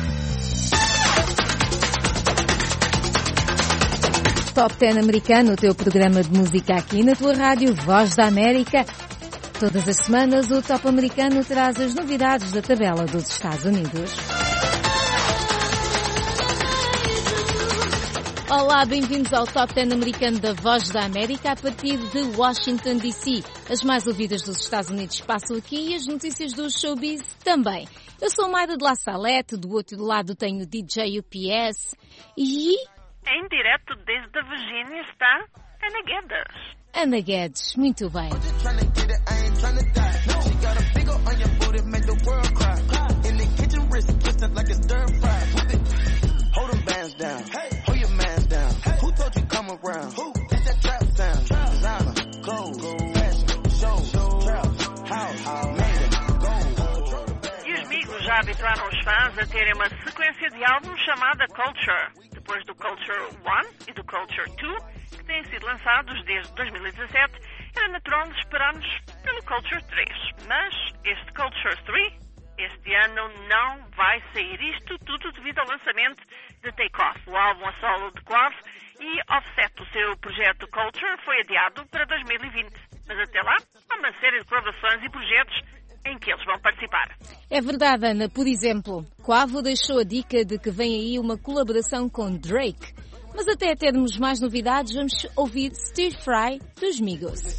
Top dez americano, o teu programa de música aqui na tua rádio Voz da América. Todas as semanas o Top americano traz as novidades da tabela dos Estados Unidos. Olá, bem-vindos ao Top dez americano da Voz da América a partir de Washington, D C. As mais ouvidas dos Estados Unidos passam aqui e as notícias do showbiz também. Eu sou Mayra de La Salete, do outro lado tenho o D J U P S e... Em direto desde a Virgínia está Ana Guedes. Ana Guedes, muito bem. E os amigos já habituaram os fãs a terem uma sequência de álbuns chamada Culture. Depois do Culture um e do Culture dois, que têm sido lançados desde dois mil e dezassete, era natural de esperarmos pelo Culture três. Mas este Culture três, este ano, não vai sair. Isto tudo devido ao lançamento de Take Off, o álbum a solo de Quav, e Offset, o seu projeto Culture, foi adiado para dois mil e vinte. Mas até lá, há uma série de colaborações e projetos em que eles vão participar. É verdade, Ana. Por exemplo, Quavo deixou a dica de que vem aí uma colaboração com Drake. Mas até termos mais novidades, vamos ouvir Stir Fry dos Migos.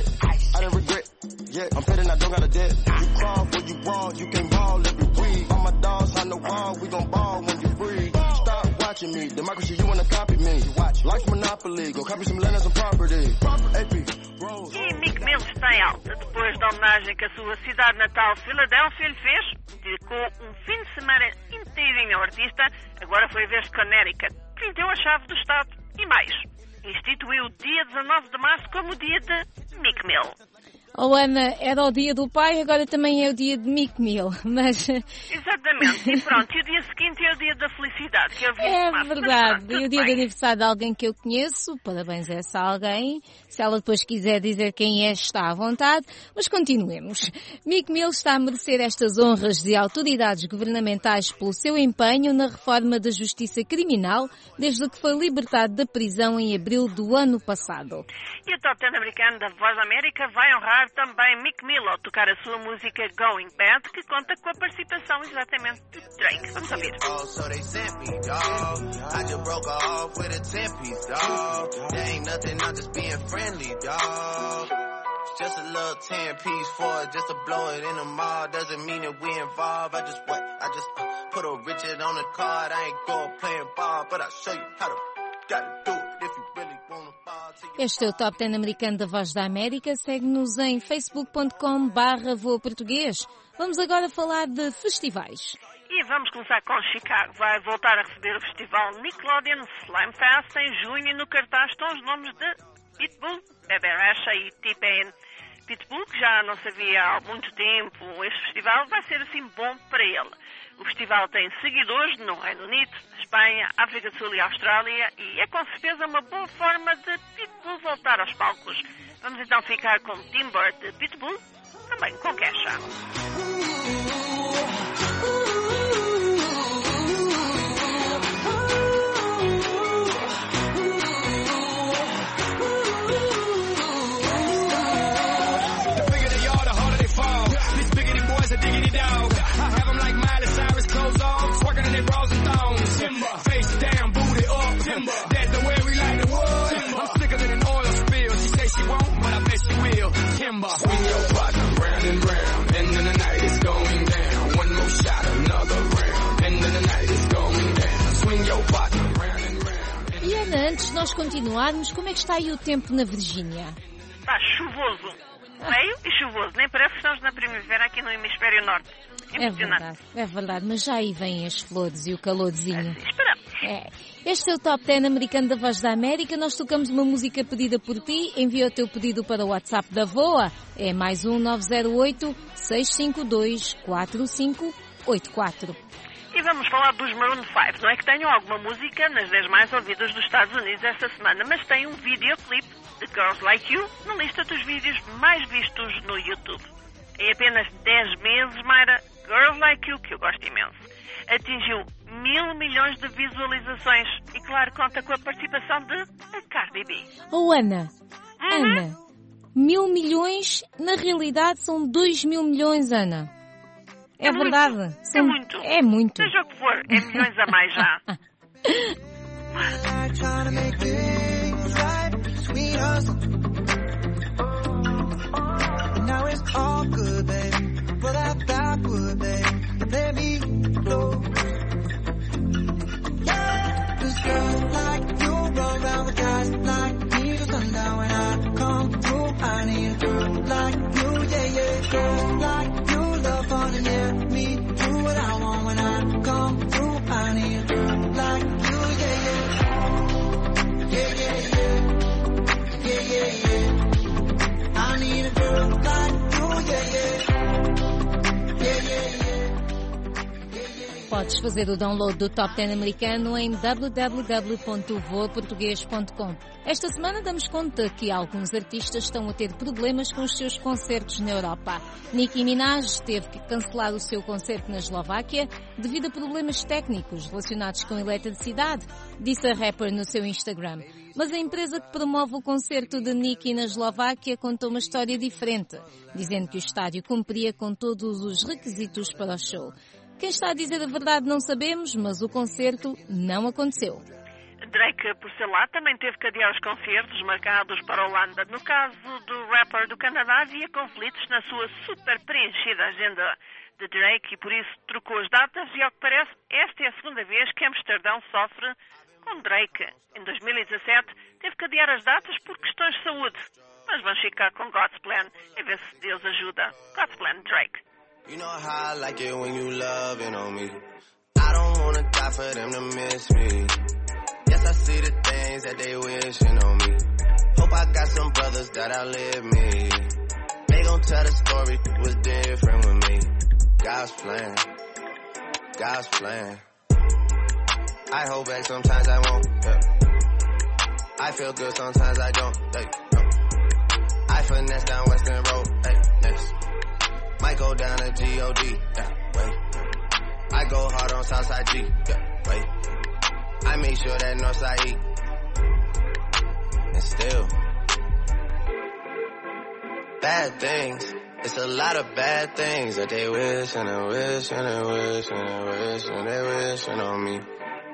E Meek Mill está em alta depois da homenagem que a sua cidade natal, Filadélfia, lhe fez. Dedicou um fim de semana inteirinho ao artista. Agora foi a vez de Connecticut, que lhe deu a chave do estado e mais. Instituiu o dia dezanove de março como o dia de Meek Mill. Oh, Ana, era o dia do pai, agora também é o dia de Meek Mill, mas... Exatamente, e pronto, e o dia seguinte é o dia da felicidade, que é o dia É de março. verdade, Pronto, e o dia bem. de aniversário de alguém que eu conheço, parabéns a essa alguém. Se ela depois quiser dizer quem é, está à vontade, mas continuemos. Meek Mill está a merecer estas honras de autoridades governamentais pelo seu empenho na reforma da justiça criminal, desde que foi libertado da prisão em abril do ano passado. E o Top dez americano da Voz da América vai honrar também Meek Mill ao tocar a sua música Going Bad, que conta com a participação exatamente de Drake. Vamos ouvir. Oh, so they sent me, dog. I just broke her off with a ten-piece, dog. There ain't nothing, I'm just being friendly, dog. Just a little ten-piece for it, just to blow it in the mall. Doesn't mean that we involved. I just what? I just uh, put a Richard on the card. I ain't going playing ball, but I'll show you how to gotta do it if you really wanna fall. Este é o Top dez americano da Voz da América. Segue-nos em facebook ponto com barra voa português. Vamos agora falar de festivais. E vamos começar com Chicago. Vai voltar a receber o festival Nickelodeon Slime Fest em junho e no cartaz estão os nomes de Pitbull, Bebe Rexha e T-Pain. Pitbull, que já não sabia há muito tempo, este festival vai ser assim bom para ele. O festival tem seguidores no Reino Unido, Espanha, África do Sul e Austrália e é com certeza uma boa forma de Pitbull voltar aos palcos. Vamos então ficar com Timber de Pitbull, também com Kesha. Swing your partner round and round, and then the night is going down. One more shot, another round, and then the night is going down. Swing your partner round and round. E Ana, antes de nós continuarmos, como é que está aí o tempo na Virgínia? Está chuvoso. Meio e chuvoso. Nem parece que estamos na primavera aqui no hemisfério norte. É verdade, é verdade, mas já aí vêm as flores e o calorzinho. É, esperamos. É. Este é o Top dez americano da Voz da América. Nós tocamos uma música pedida por ti. Envia o teu pedido para o WhatsApp da V O A. É mais um nove zero oito, seis cinco dois, quatro cinco oito quatro. E vamos falar dos Maroon cinco. Não é que tenham alguma música nas dez mais ouvidas dos Estados Unidos esta semana, mas tem um videoclipe de Girls Like You na lista dos vídeos mais vistos no YouTube. Em apenas dez meses, Mayra, Girls Like You, que eu gosto imenso, atingiu mil milhões de visualizações e, claro, conta com a participação de a Cardi B. Oh, Ana, Uhum. Ana, mil milhões, na realidade são dois mil milhões, Ana. É, É verdade. muito, São- é muito. É muito. Seja o que for, é milhões a mais já. Trying to make things right between us. Now it's all good, babe. But that backward, babe. Let me go. Yeah, 'cause girls like you run around with guys like me till sundown. When I come through, I need a girl like you, yeah, yeah. Girls like you love fun and yeah, me do what I want. When I come through, I need a girl like you, yeah, yeah. Yeah, yeah, yeah. Yeah, yeah, yeah. I need a girl like you, yeah, yeah. Yeah, yeah, yeah. Podes fazer o download do Top dez americano em w w w ponto voa português ponto com. Esta semana damos conta que alguns artistas estão a ter problemas com os seus concertos na Europa. Nicki Minaj teve que cancelar o seu concerto na Eslováquia devido a problemas técnicos relacionados com eletricidade, disse a rapper no seu Instagram. Mas a empresa que promove o concerto de Nicki na Eslováquia contou uma história diferente, dizendo que o estádio cumpria com todos os requisitos para o show. Quem está a dizer a verdade não sabemos, mas o concerto não aconteceu. Drake, por seu lado, também teve que adiar os concertos marcados para a Holanda. No caso do rapper do Canadá, havia conflitos na sua super preenchida agenda de Drake e por isso trocou as datas e, ao que parece, esta é a segunda vez que Amsterdão sofre com Drake. Em dois mil e dezassete, teve que adiar as datas por questões de saúde. Mas vamos ficar com God's Plan e ver se Deus ajuda. God's Plan, Drake. You know how I like it when you loving on me. I don't wanna die for them to miss me. Yes, I see the things that they wishing on me. Hope I got some brothers that outlive me. They gon' tell the story was different with me. God's plan, God's plan. I hold back sometimes I won't. Yeah. I feel good sometimes I don't. Hey, no. I finesse down Western Road. Hey, next. Might go down to G O D, yeah, wait. I go hard on Southside G, yeah, wait. I make sure that Northside E. And still, bad things. It's a lot of bad things that they wish and they wish and they wish and they wish and they wishing on me.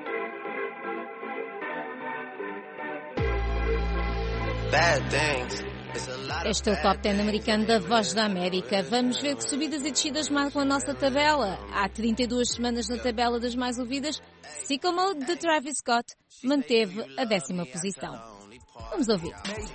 Bad things. Este é o Top dez americano da Voz da América. Vamos ver que subidas e descidas marcam a nossa tabela. Há trinta e duas semanas na tabela das mais ouvidas, Sicko Mode de Travis Scott manteve a décima posição. Vamos ouvir.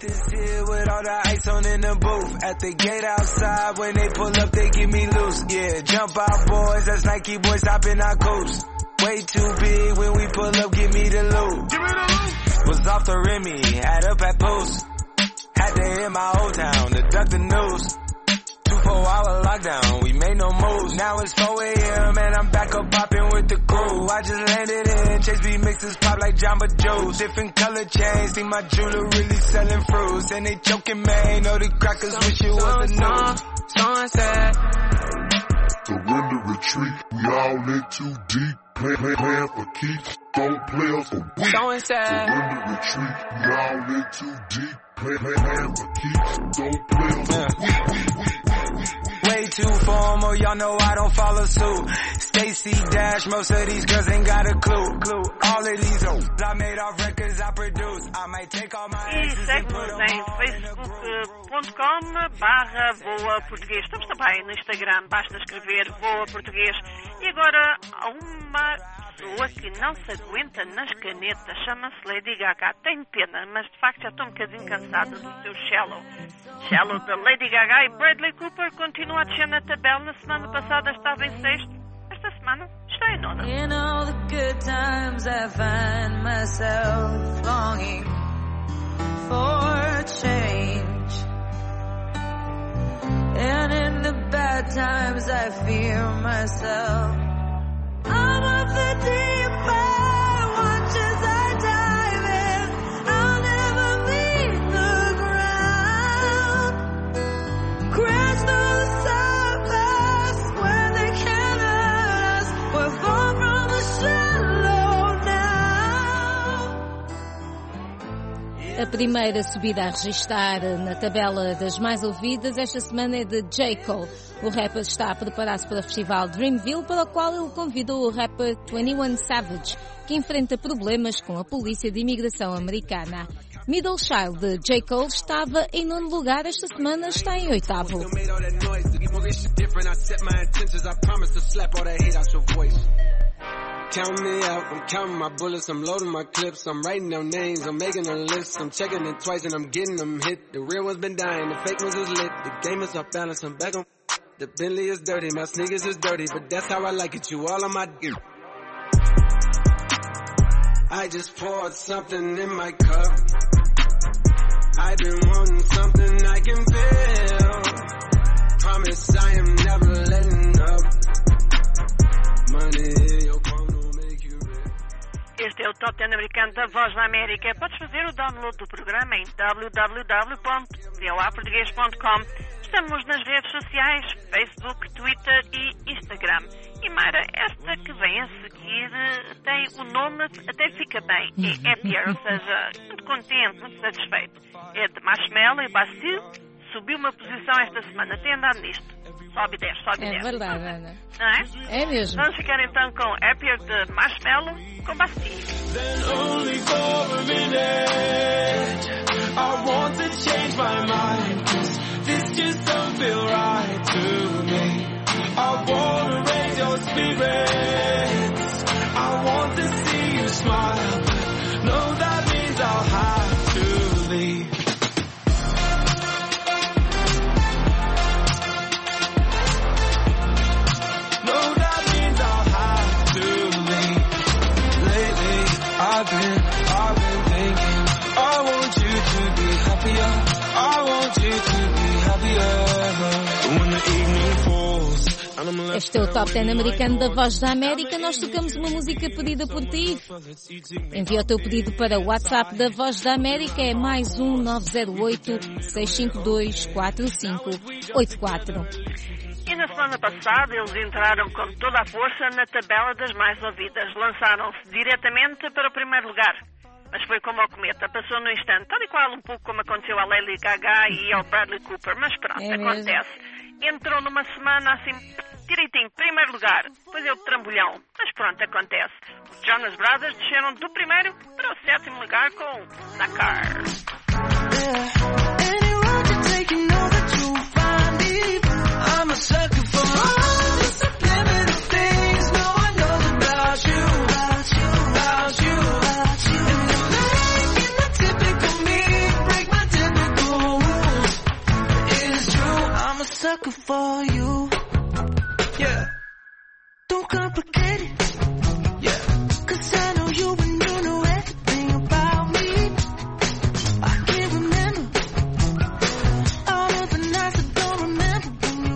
Way too big when we pull up, give me the loot. Was off the Remy, had up at Post. Had to hit my old town to duck the news. Two four hour lockdown, we made no moves. Now it's four a.m. and I'm back up popping with the crew. I just landed in Chase B mixes pop like Jamba Joe's. Different color chains, see my jeweler really selling fruits. And they choking, man, know the crackers wish it was the news. going sad. Surrender, retreat, we all in too deep. Plan, plan, plan for keeps, don't play us a week. Going sad. Surrender, retreat, we all in too deep. Plan, plan, plan for keeps, don't play us a week. Way too formal, y'all know I don't follow suit. Stacy Dash, most of these girls ain't got a clue. clue. All of these hoes I made off records I produce. I might take all my E segue-nos em facebook ponto com barra Voa Português. Estamos também no Instagram, basta escrever Voa Português. E agora uma pessoa que não se aguenta nas canetas, chama-se Lady Gaga. Tenho pena, mas de facto já estou um bocadinho cansada do seu Shallow. Shallow da Lady Gaga e Bradley Cooper continua a descer na tabela. Na semana passada estava em sexto, esta semana está em nona. In all the good times I find myself longing for change, and in the bad times I fear myself. I'm of the deep end, watch as I dive in. I'll never leave the ground. Crash through the surface where they can't hurt us. We're far from the shallow now. A primeira subida a registrar na tabela das mais ouvidas esta semana é de J. Cole. O rapper está a preparar-se para o festival Dreamville, para o qual ele convidou o rapper vinte e um Savage, que enfrenta problemas com a polícia de imigração americana. Middle Child de J. Cole estava em nono lugar, esta semana está em oitavo. Count me out, I'm counting my bullets, I'm loading my clips, I'm writing down names, I'm making a list, I'm checking it twice and I'm getting them hit. The real one's been dying, the fake ones is lit, the game is off balance, I'm back on. The Bentley is dirty, my sneakers is dirty, but that's how I like it, you all on my dick. I just poured something in my cup. I've been wanting something I can feel. Promise I am never letting up. Money, your Este é o Top dez americano da Voz da América. Podes fazer o download do programa em w w w ponto voa português ponto com. Estamos nas redes sociais, Facebook, Twitter e Instagram. E Mara, esta que vem a seguir tem o nome, até fica bem, é Happier, ou seja, muito contente, muito satisfeito. É de Marshmello e Bastille, subiu uma posição esta semana, tem andado nisto. Sobe dez, sobe dez. É verdade, Ana. Não é? É mesmo. Vamos ficar então com Happier de Marshmello com Bastille. Then only for a minute I want to change my mind, 'cause this just don't feel right to me. I wanna raise your spirits, I want to see you smile, but no, that means I'll have to leave. I've been, I've been thinking, I want you to be happier, I want you to be happier, when the evening falls. Este é o Top dez americano da Voz da América. Nós tocamos uma música pedida por ti. Envia o teu pedido para o WhatsApp da Voz da América, é mais um nove zero oito, seis cinco dois, quatro cinco oito quatro. E na semana passada eles entraram com toda a força na tabela das mais ouvidas. Lançaram-se diretamente para o primeiro lugar. Mas foi como ao cometa, passou no instante, tal e qual um pouco como aconteceu à Lady Gaga e ao Bradley Cooper. Mas pronto, é acontece. Entrou numa semana assim, direitinho, primeiro lugar. Depois é o trambolhão. Mas pronto, acontece. Os Jonas Brothers desceram do primeiro para o sétimo lugar com Dakar. I'm a sucker for all the subliminal things no one knows about you, about you, about you, about you. And you're making the typical me break my typical rules. It's true, I'm a sucker for you. Yeah, don't complicate it. Yeah, 'cause I know you and you know everything about me. I can't remember all of the nights I don't remember.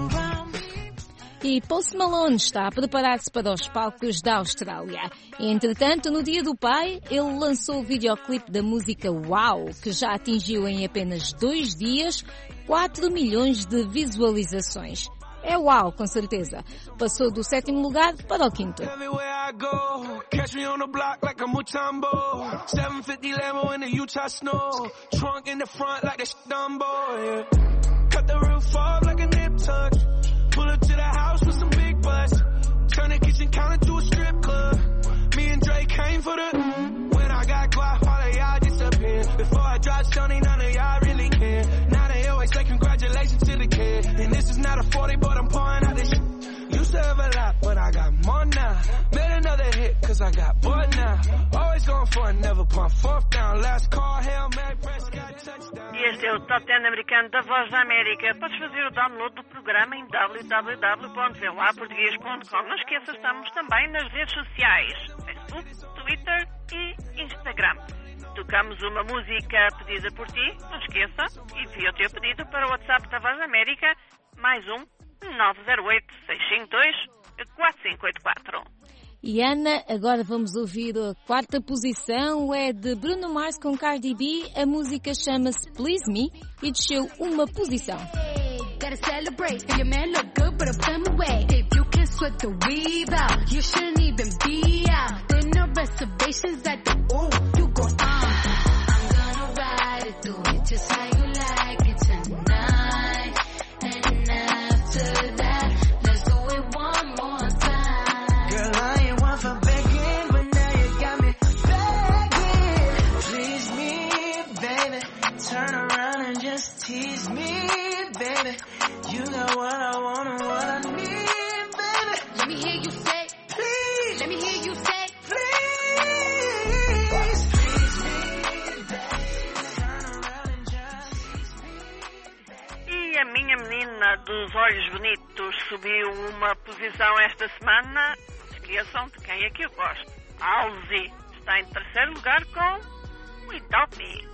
E Post Malone está a preparar-se para os palcos da Austrália. Entretanto, no Dia do Pai, ele lançou o videoclipe da música Wow, que já atingiu em apenas dois dias quatro milhões de visualizações. É uau, com certeza. Passou do sétimo lugar para o quinto. Congratulations to the kid. And this is not a forty, but I'm pouring out this shit. Used to have a lot, but I got more now. Made another hit, cause I got bored now. Always going for it, never pump fourth down. Last call, Hail Mary, Prescott, touchdown. E este é o Top dez americano da Voz da América. Podes fazer o download do programa em w w w ponto v o a português ponto com. Não esqueças, estamos também nas redes sociais. Facebook, Twitter e Instagram. Tocamos uma música pedida por ti, não esqueça, envia o teu pedido para o WhatsApp da Voz da América, mais um nove zero oito, seis cinco dois, quatro cinco oito quatro. E Ana, agora vamos ouvir a quarta posição, é de Bruno Mars com Cardi B, a música chama-se Please Me e desceu uma posição. Gotta celebrate. If your man look good, but I'm come away. If you can sweat the weave out, you shouldn't even be out. There no reservations at the ooh, you go on. I'm gonna ride it, do it just how you like it tonight. And after that, let's do it one more time. Girl, I ain't one for begging, but now you got me begging. Please me, baby. Turn around and just tease me, baby. You got what I want and what I need, baby. Let me hear you say, please. Let me hear you say, please. Please me, baby. Turn around and just tease me. E a minha menina dos olhos bonitos subiu uma posição esta semana. Esqueçam de quem é que eu gosto. Halsey está em terceiro lugar com Without Me.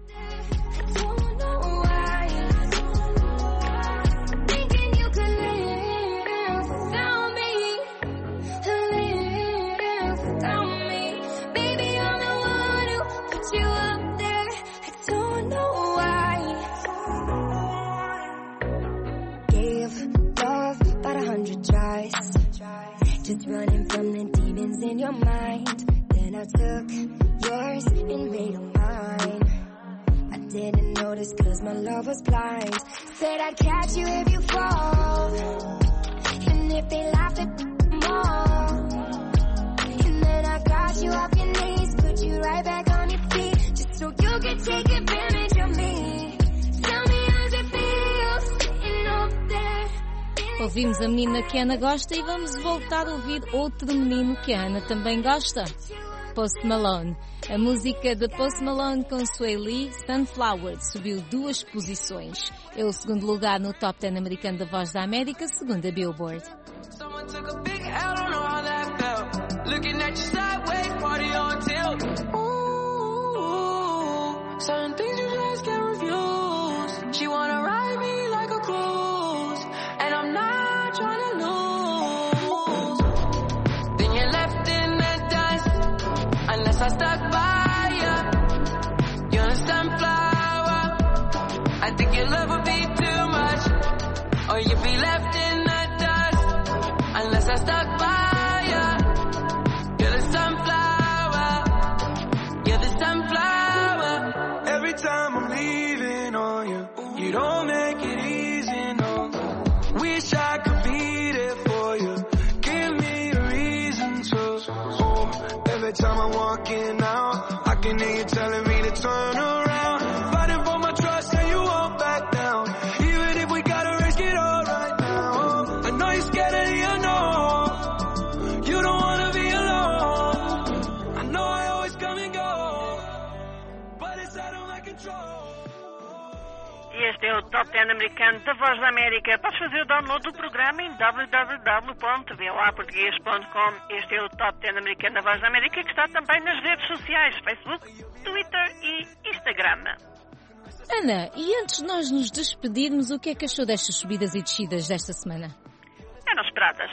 Just running from the demons in your mind. Then I took yours and made them mine. I didn't notice cause my love was blind. Said I'd catch you if you fall. And if they laughed at more. And then I got you off your knees, put you right back on your feet. Just so you could take advantage of me. Tell me how's it feel sitting up there. Ouvimos a menina que a Ana gosta e vamos voltar a ouvir outro menino que a Ana também gosta. Post Malone. A música de Post Malone com Sway Lee, Sunflower, subiu duas posições. É o segundo lugar no Top dez americano da Voz da América, segundo a Billboard. Someone took a big L, don't know how that felt. Looking at you sideways, party on tilt. Ooh, certain things you just can't refuse. She wanna ride me like a cruise, and I'm not trying to lose. Then you're left in the dust, unless I stuck by you. You're a sunflower. I think your love would be too much, or you'd be left in the dust, unless I stuck by you. You're the sunflower. You're the sunflower. Every time I'm leaving on you, you don't make it easy, no. Wish I could be there for you. Give me a reason to. Oh, every time I'm walking out, I can hear you telling me to turn around. Fighting for my trust and you won't back down. Even if we gotta risk it all right now. I know you're scared of the unknown. You don't wanna be alone. I know I always come and go, but it's out of my control. E este é o Top dez americano da Voz da América. Podes fazer o download do programa em w w w ponto v o a português ponto com. Este é o Top dez americano da Voz da América, que está também nas redes sociais, Facebook, Twitter e Instagram. Ana, e antes de nós nos despedirmos, o que é que achou destas subidas e descidas desta semana? Eram esperadas.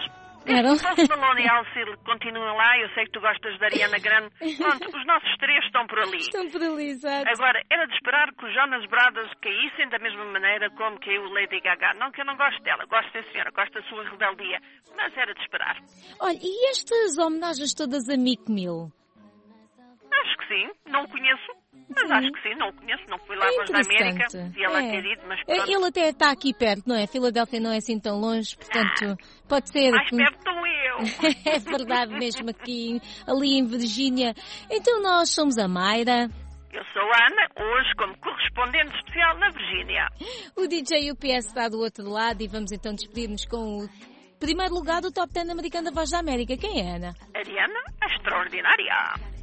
Eram? Post Malone e Alcil continuam lá, eu sei que tu gostas da Ariana Grande. Pronto, os nossos três estão por ali. Estão por ali, exato. Agora, era de esperar que os Jonas Brothers caíssem da mesma maneira como caiu Lady Gaga. Não que eu não gosto dela, gosto sim senhora, gosto da sua rebeldia, mas era de esperar. Olha, e estas homenagens todas a Meek Mill? Acho que sim, não o conheço. Mas Sim. acho que sim, não o conheço, não fui lá É à Voz da América, interessante. devia lá É. ter ido, mas pronto. Ele até está aqui perto, não é? Filadélfia não é assim tão longe, portanto, pode ser... Mais que- perto estou eu. É verdade, mesmo aqui, ali em Virgínia. Então nós somos a Mayra. Eu sou a Ana, hoje como correspondente especial na Virgínia. O D J U P S está do outro lado e vamos então despedir-nos com o primeiro lugar do Top dez americano da Voz da América. Quem é, Ana? Ariana, a extraordinária.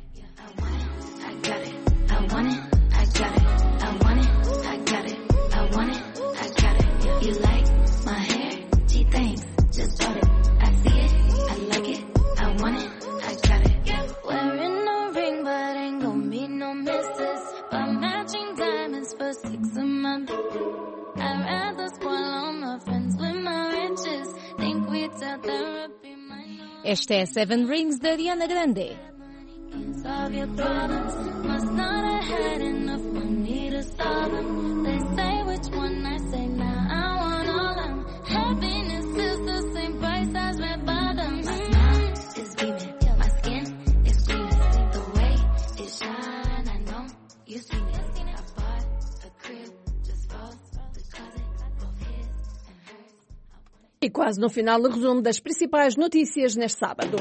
I want it, I got it. I want it, I got it. I want it, I got it. You like my hair? Gee, thanks. Just bought it. I see it, I like it. I want it, I got it. Wearing no ring, but ain't gon' be no misses. Buy matching diamonds for six a month. I'd rather spoil all my friends with my riches. Think we tell therapy my Esta é Seven Rings da Ariana Grande. solve your problems. Must not have had enough money to solve them. They say which one I say now. I want all of them. Happiness is the same price as red bottoms. My smile is beaming. My skin is gleaming. The way it shine, I know you seen it. I bought a crib just for the closet. Both his and hers. E quase no final o resumo das principais notícias neste sábado.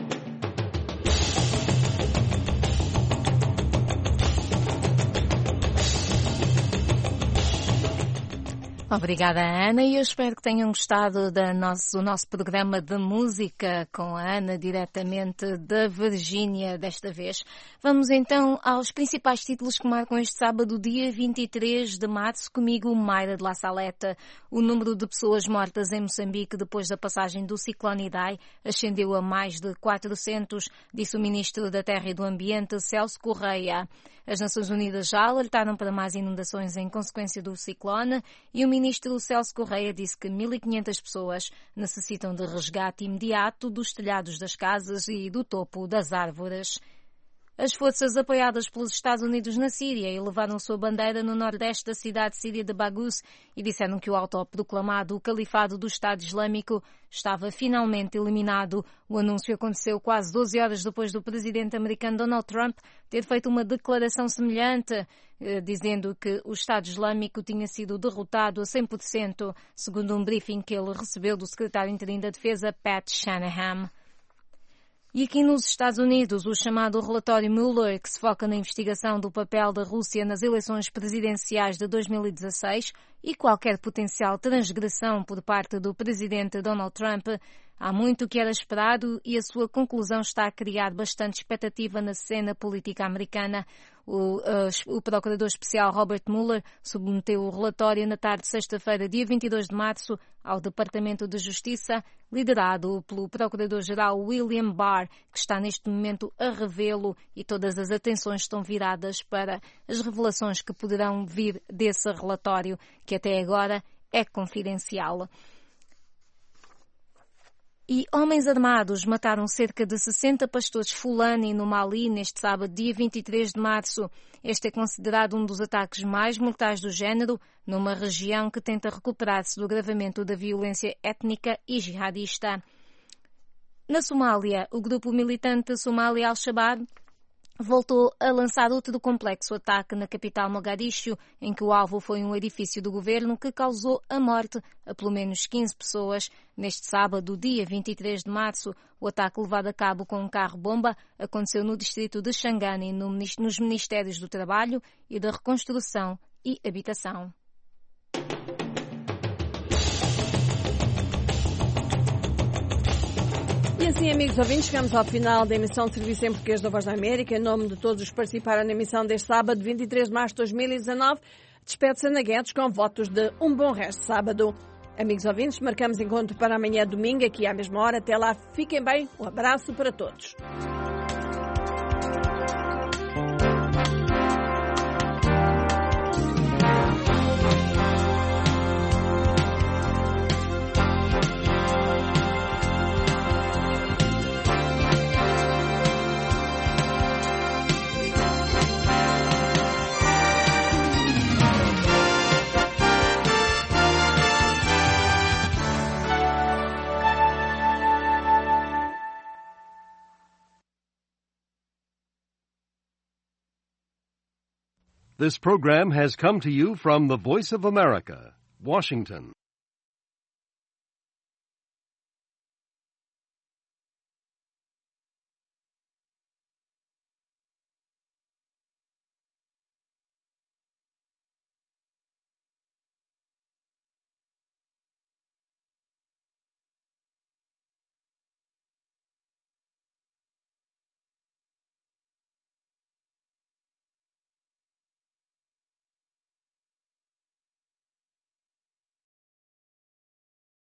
Obrigada, Ana, e eu espero que tenham gostado da nosso, do nosso programa de música com a Ana, diretamente da Virgínia, desta vez. Vamos então aos principais títulos que marcam este sábado, dia vinte e três de março, comigo, Mayra de La Saleta. O número de pessoas mortas em Moçambique depois da passagem do ciclone Idai ascendeu a mais de quatrocentos, disse o Ministro da Terra e do Ambiente, Celso Correia. As Nações Unidas já alertaram para mais inundações em consequência do ciclone e o ministro Celso Correia disse que mil e quinhentas pessoas necessitam de resgate imediato dos telhados das casas e do topo das árvores. As forças apoiadas pelos Estados Unidos na Síria elevaram sua bandeira no nordeste da cidade síria de Baghuz e disseram que o autoproclamado Califado do Estado Islâmico estava finalmente eliminado. O anúncio aconteceu quase doze horas depois do presidente americano Donald Trump ter feito uma declaração semelhante, eh, dizendo que o Estado Islâmico tinha sido derrotado a cem por cento, segundo um briefing que ele recebeu do secretário interino da Defesa, Pat Shanahan. E aqui nos Estados Unidos, o chamado relatório Mueller, que se foca na investigação do papel da Rússia nas eleições presidenciais de dois mil e dezasseis e qualquer potencial transgressão por parte do presidente Donald Trump, há muito que era esperado e a sua conclusão está a criar bastante expectativa na cena política americana. O, uh, o procurador especial Robert Mueller submeteu o relatório na tarde de sexta-feira, dia vinte e dois de março, ao Departamento de Justiça, liderado pelo procurador-geral William Barr, que está neste momento a revê-lo, e todas as atenções estão viradas para as revelações que poderão vir desse relatório, que até agora é confidencial. E homens armados mataram cerca de sessenta pastores Fulani no Mali neste sábado, dia vinte e três de março. Este é considerado um dos ataques mais mortais do género, numa região que tenta recuperar-se do agravamento da violência étnica e jihadista. Na Somália, o grupo militante somali Al-Shabaab voltou a lançar outro complexo ataque na capital Mogadishu, em que o alvo foi um edifício do governo que causou a morte a pelo menos quinze pessoas. Neste sábado, dia vinte e três de março, o ataque levado a cabo com um carro-bomba aconteceu no distrito de Xangani, no, nos Ministérios do Trabalho e da Reconstrução e Habitação. E assim, amigos ouvintes, chegamos ao final da emissão de Serviço em Português da Voz da América. Em nome de todos os que participaram na emissão deste sábado, vinte e três de março de dois mil e dezanove, despede-se Ana Guedes com votos de um bom resto de sábado. Amigos ouvintes, marcamos encontro para amanhã domingo, aqui à mesma hora. Até lá, fiquem bem. Um abraço para todos. This program has come to you from the Voice of America, Washington.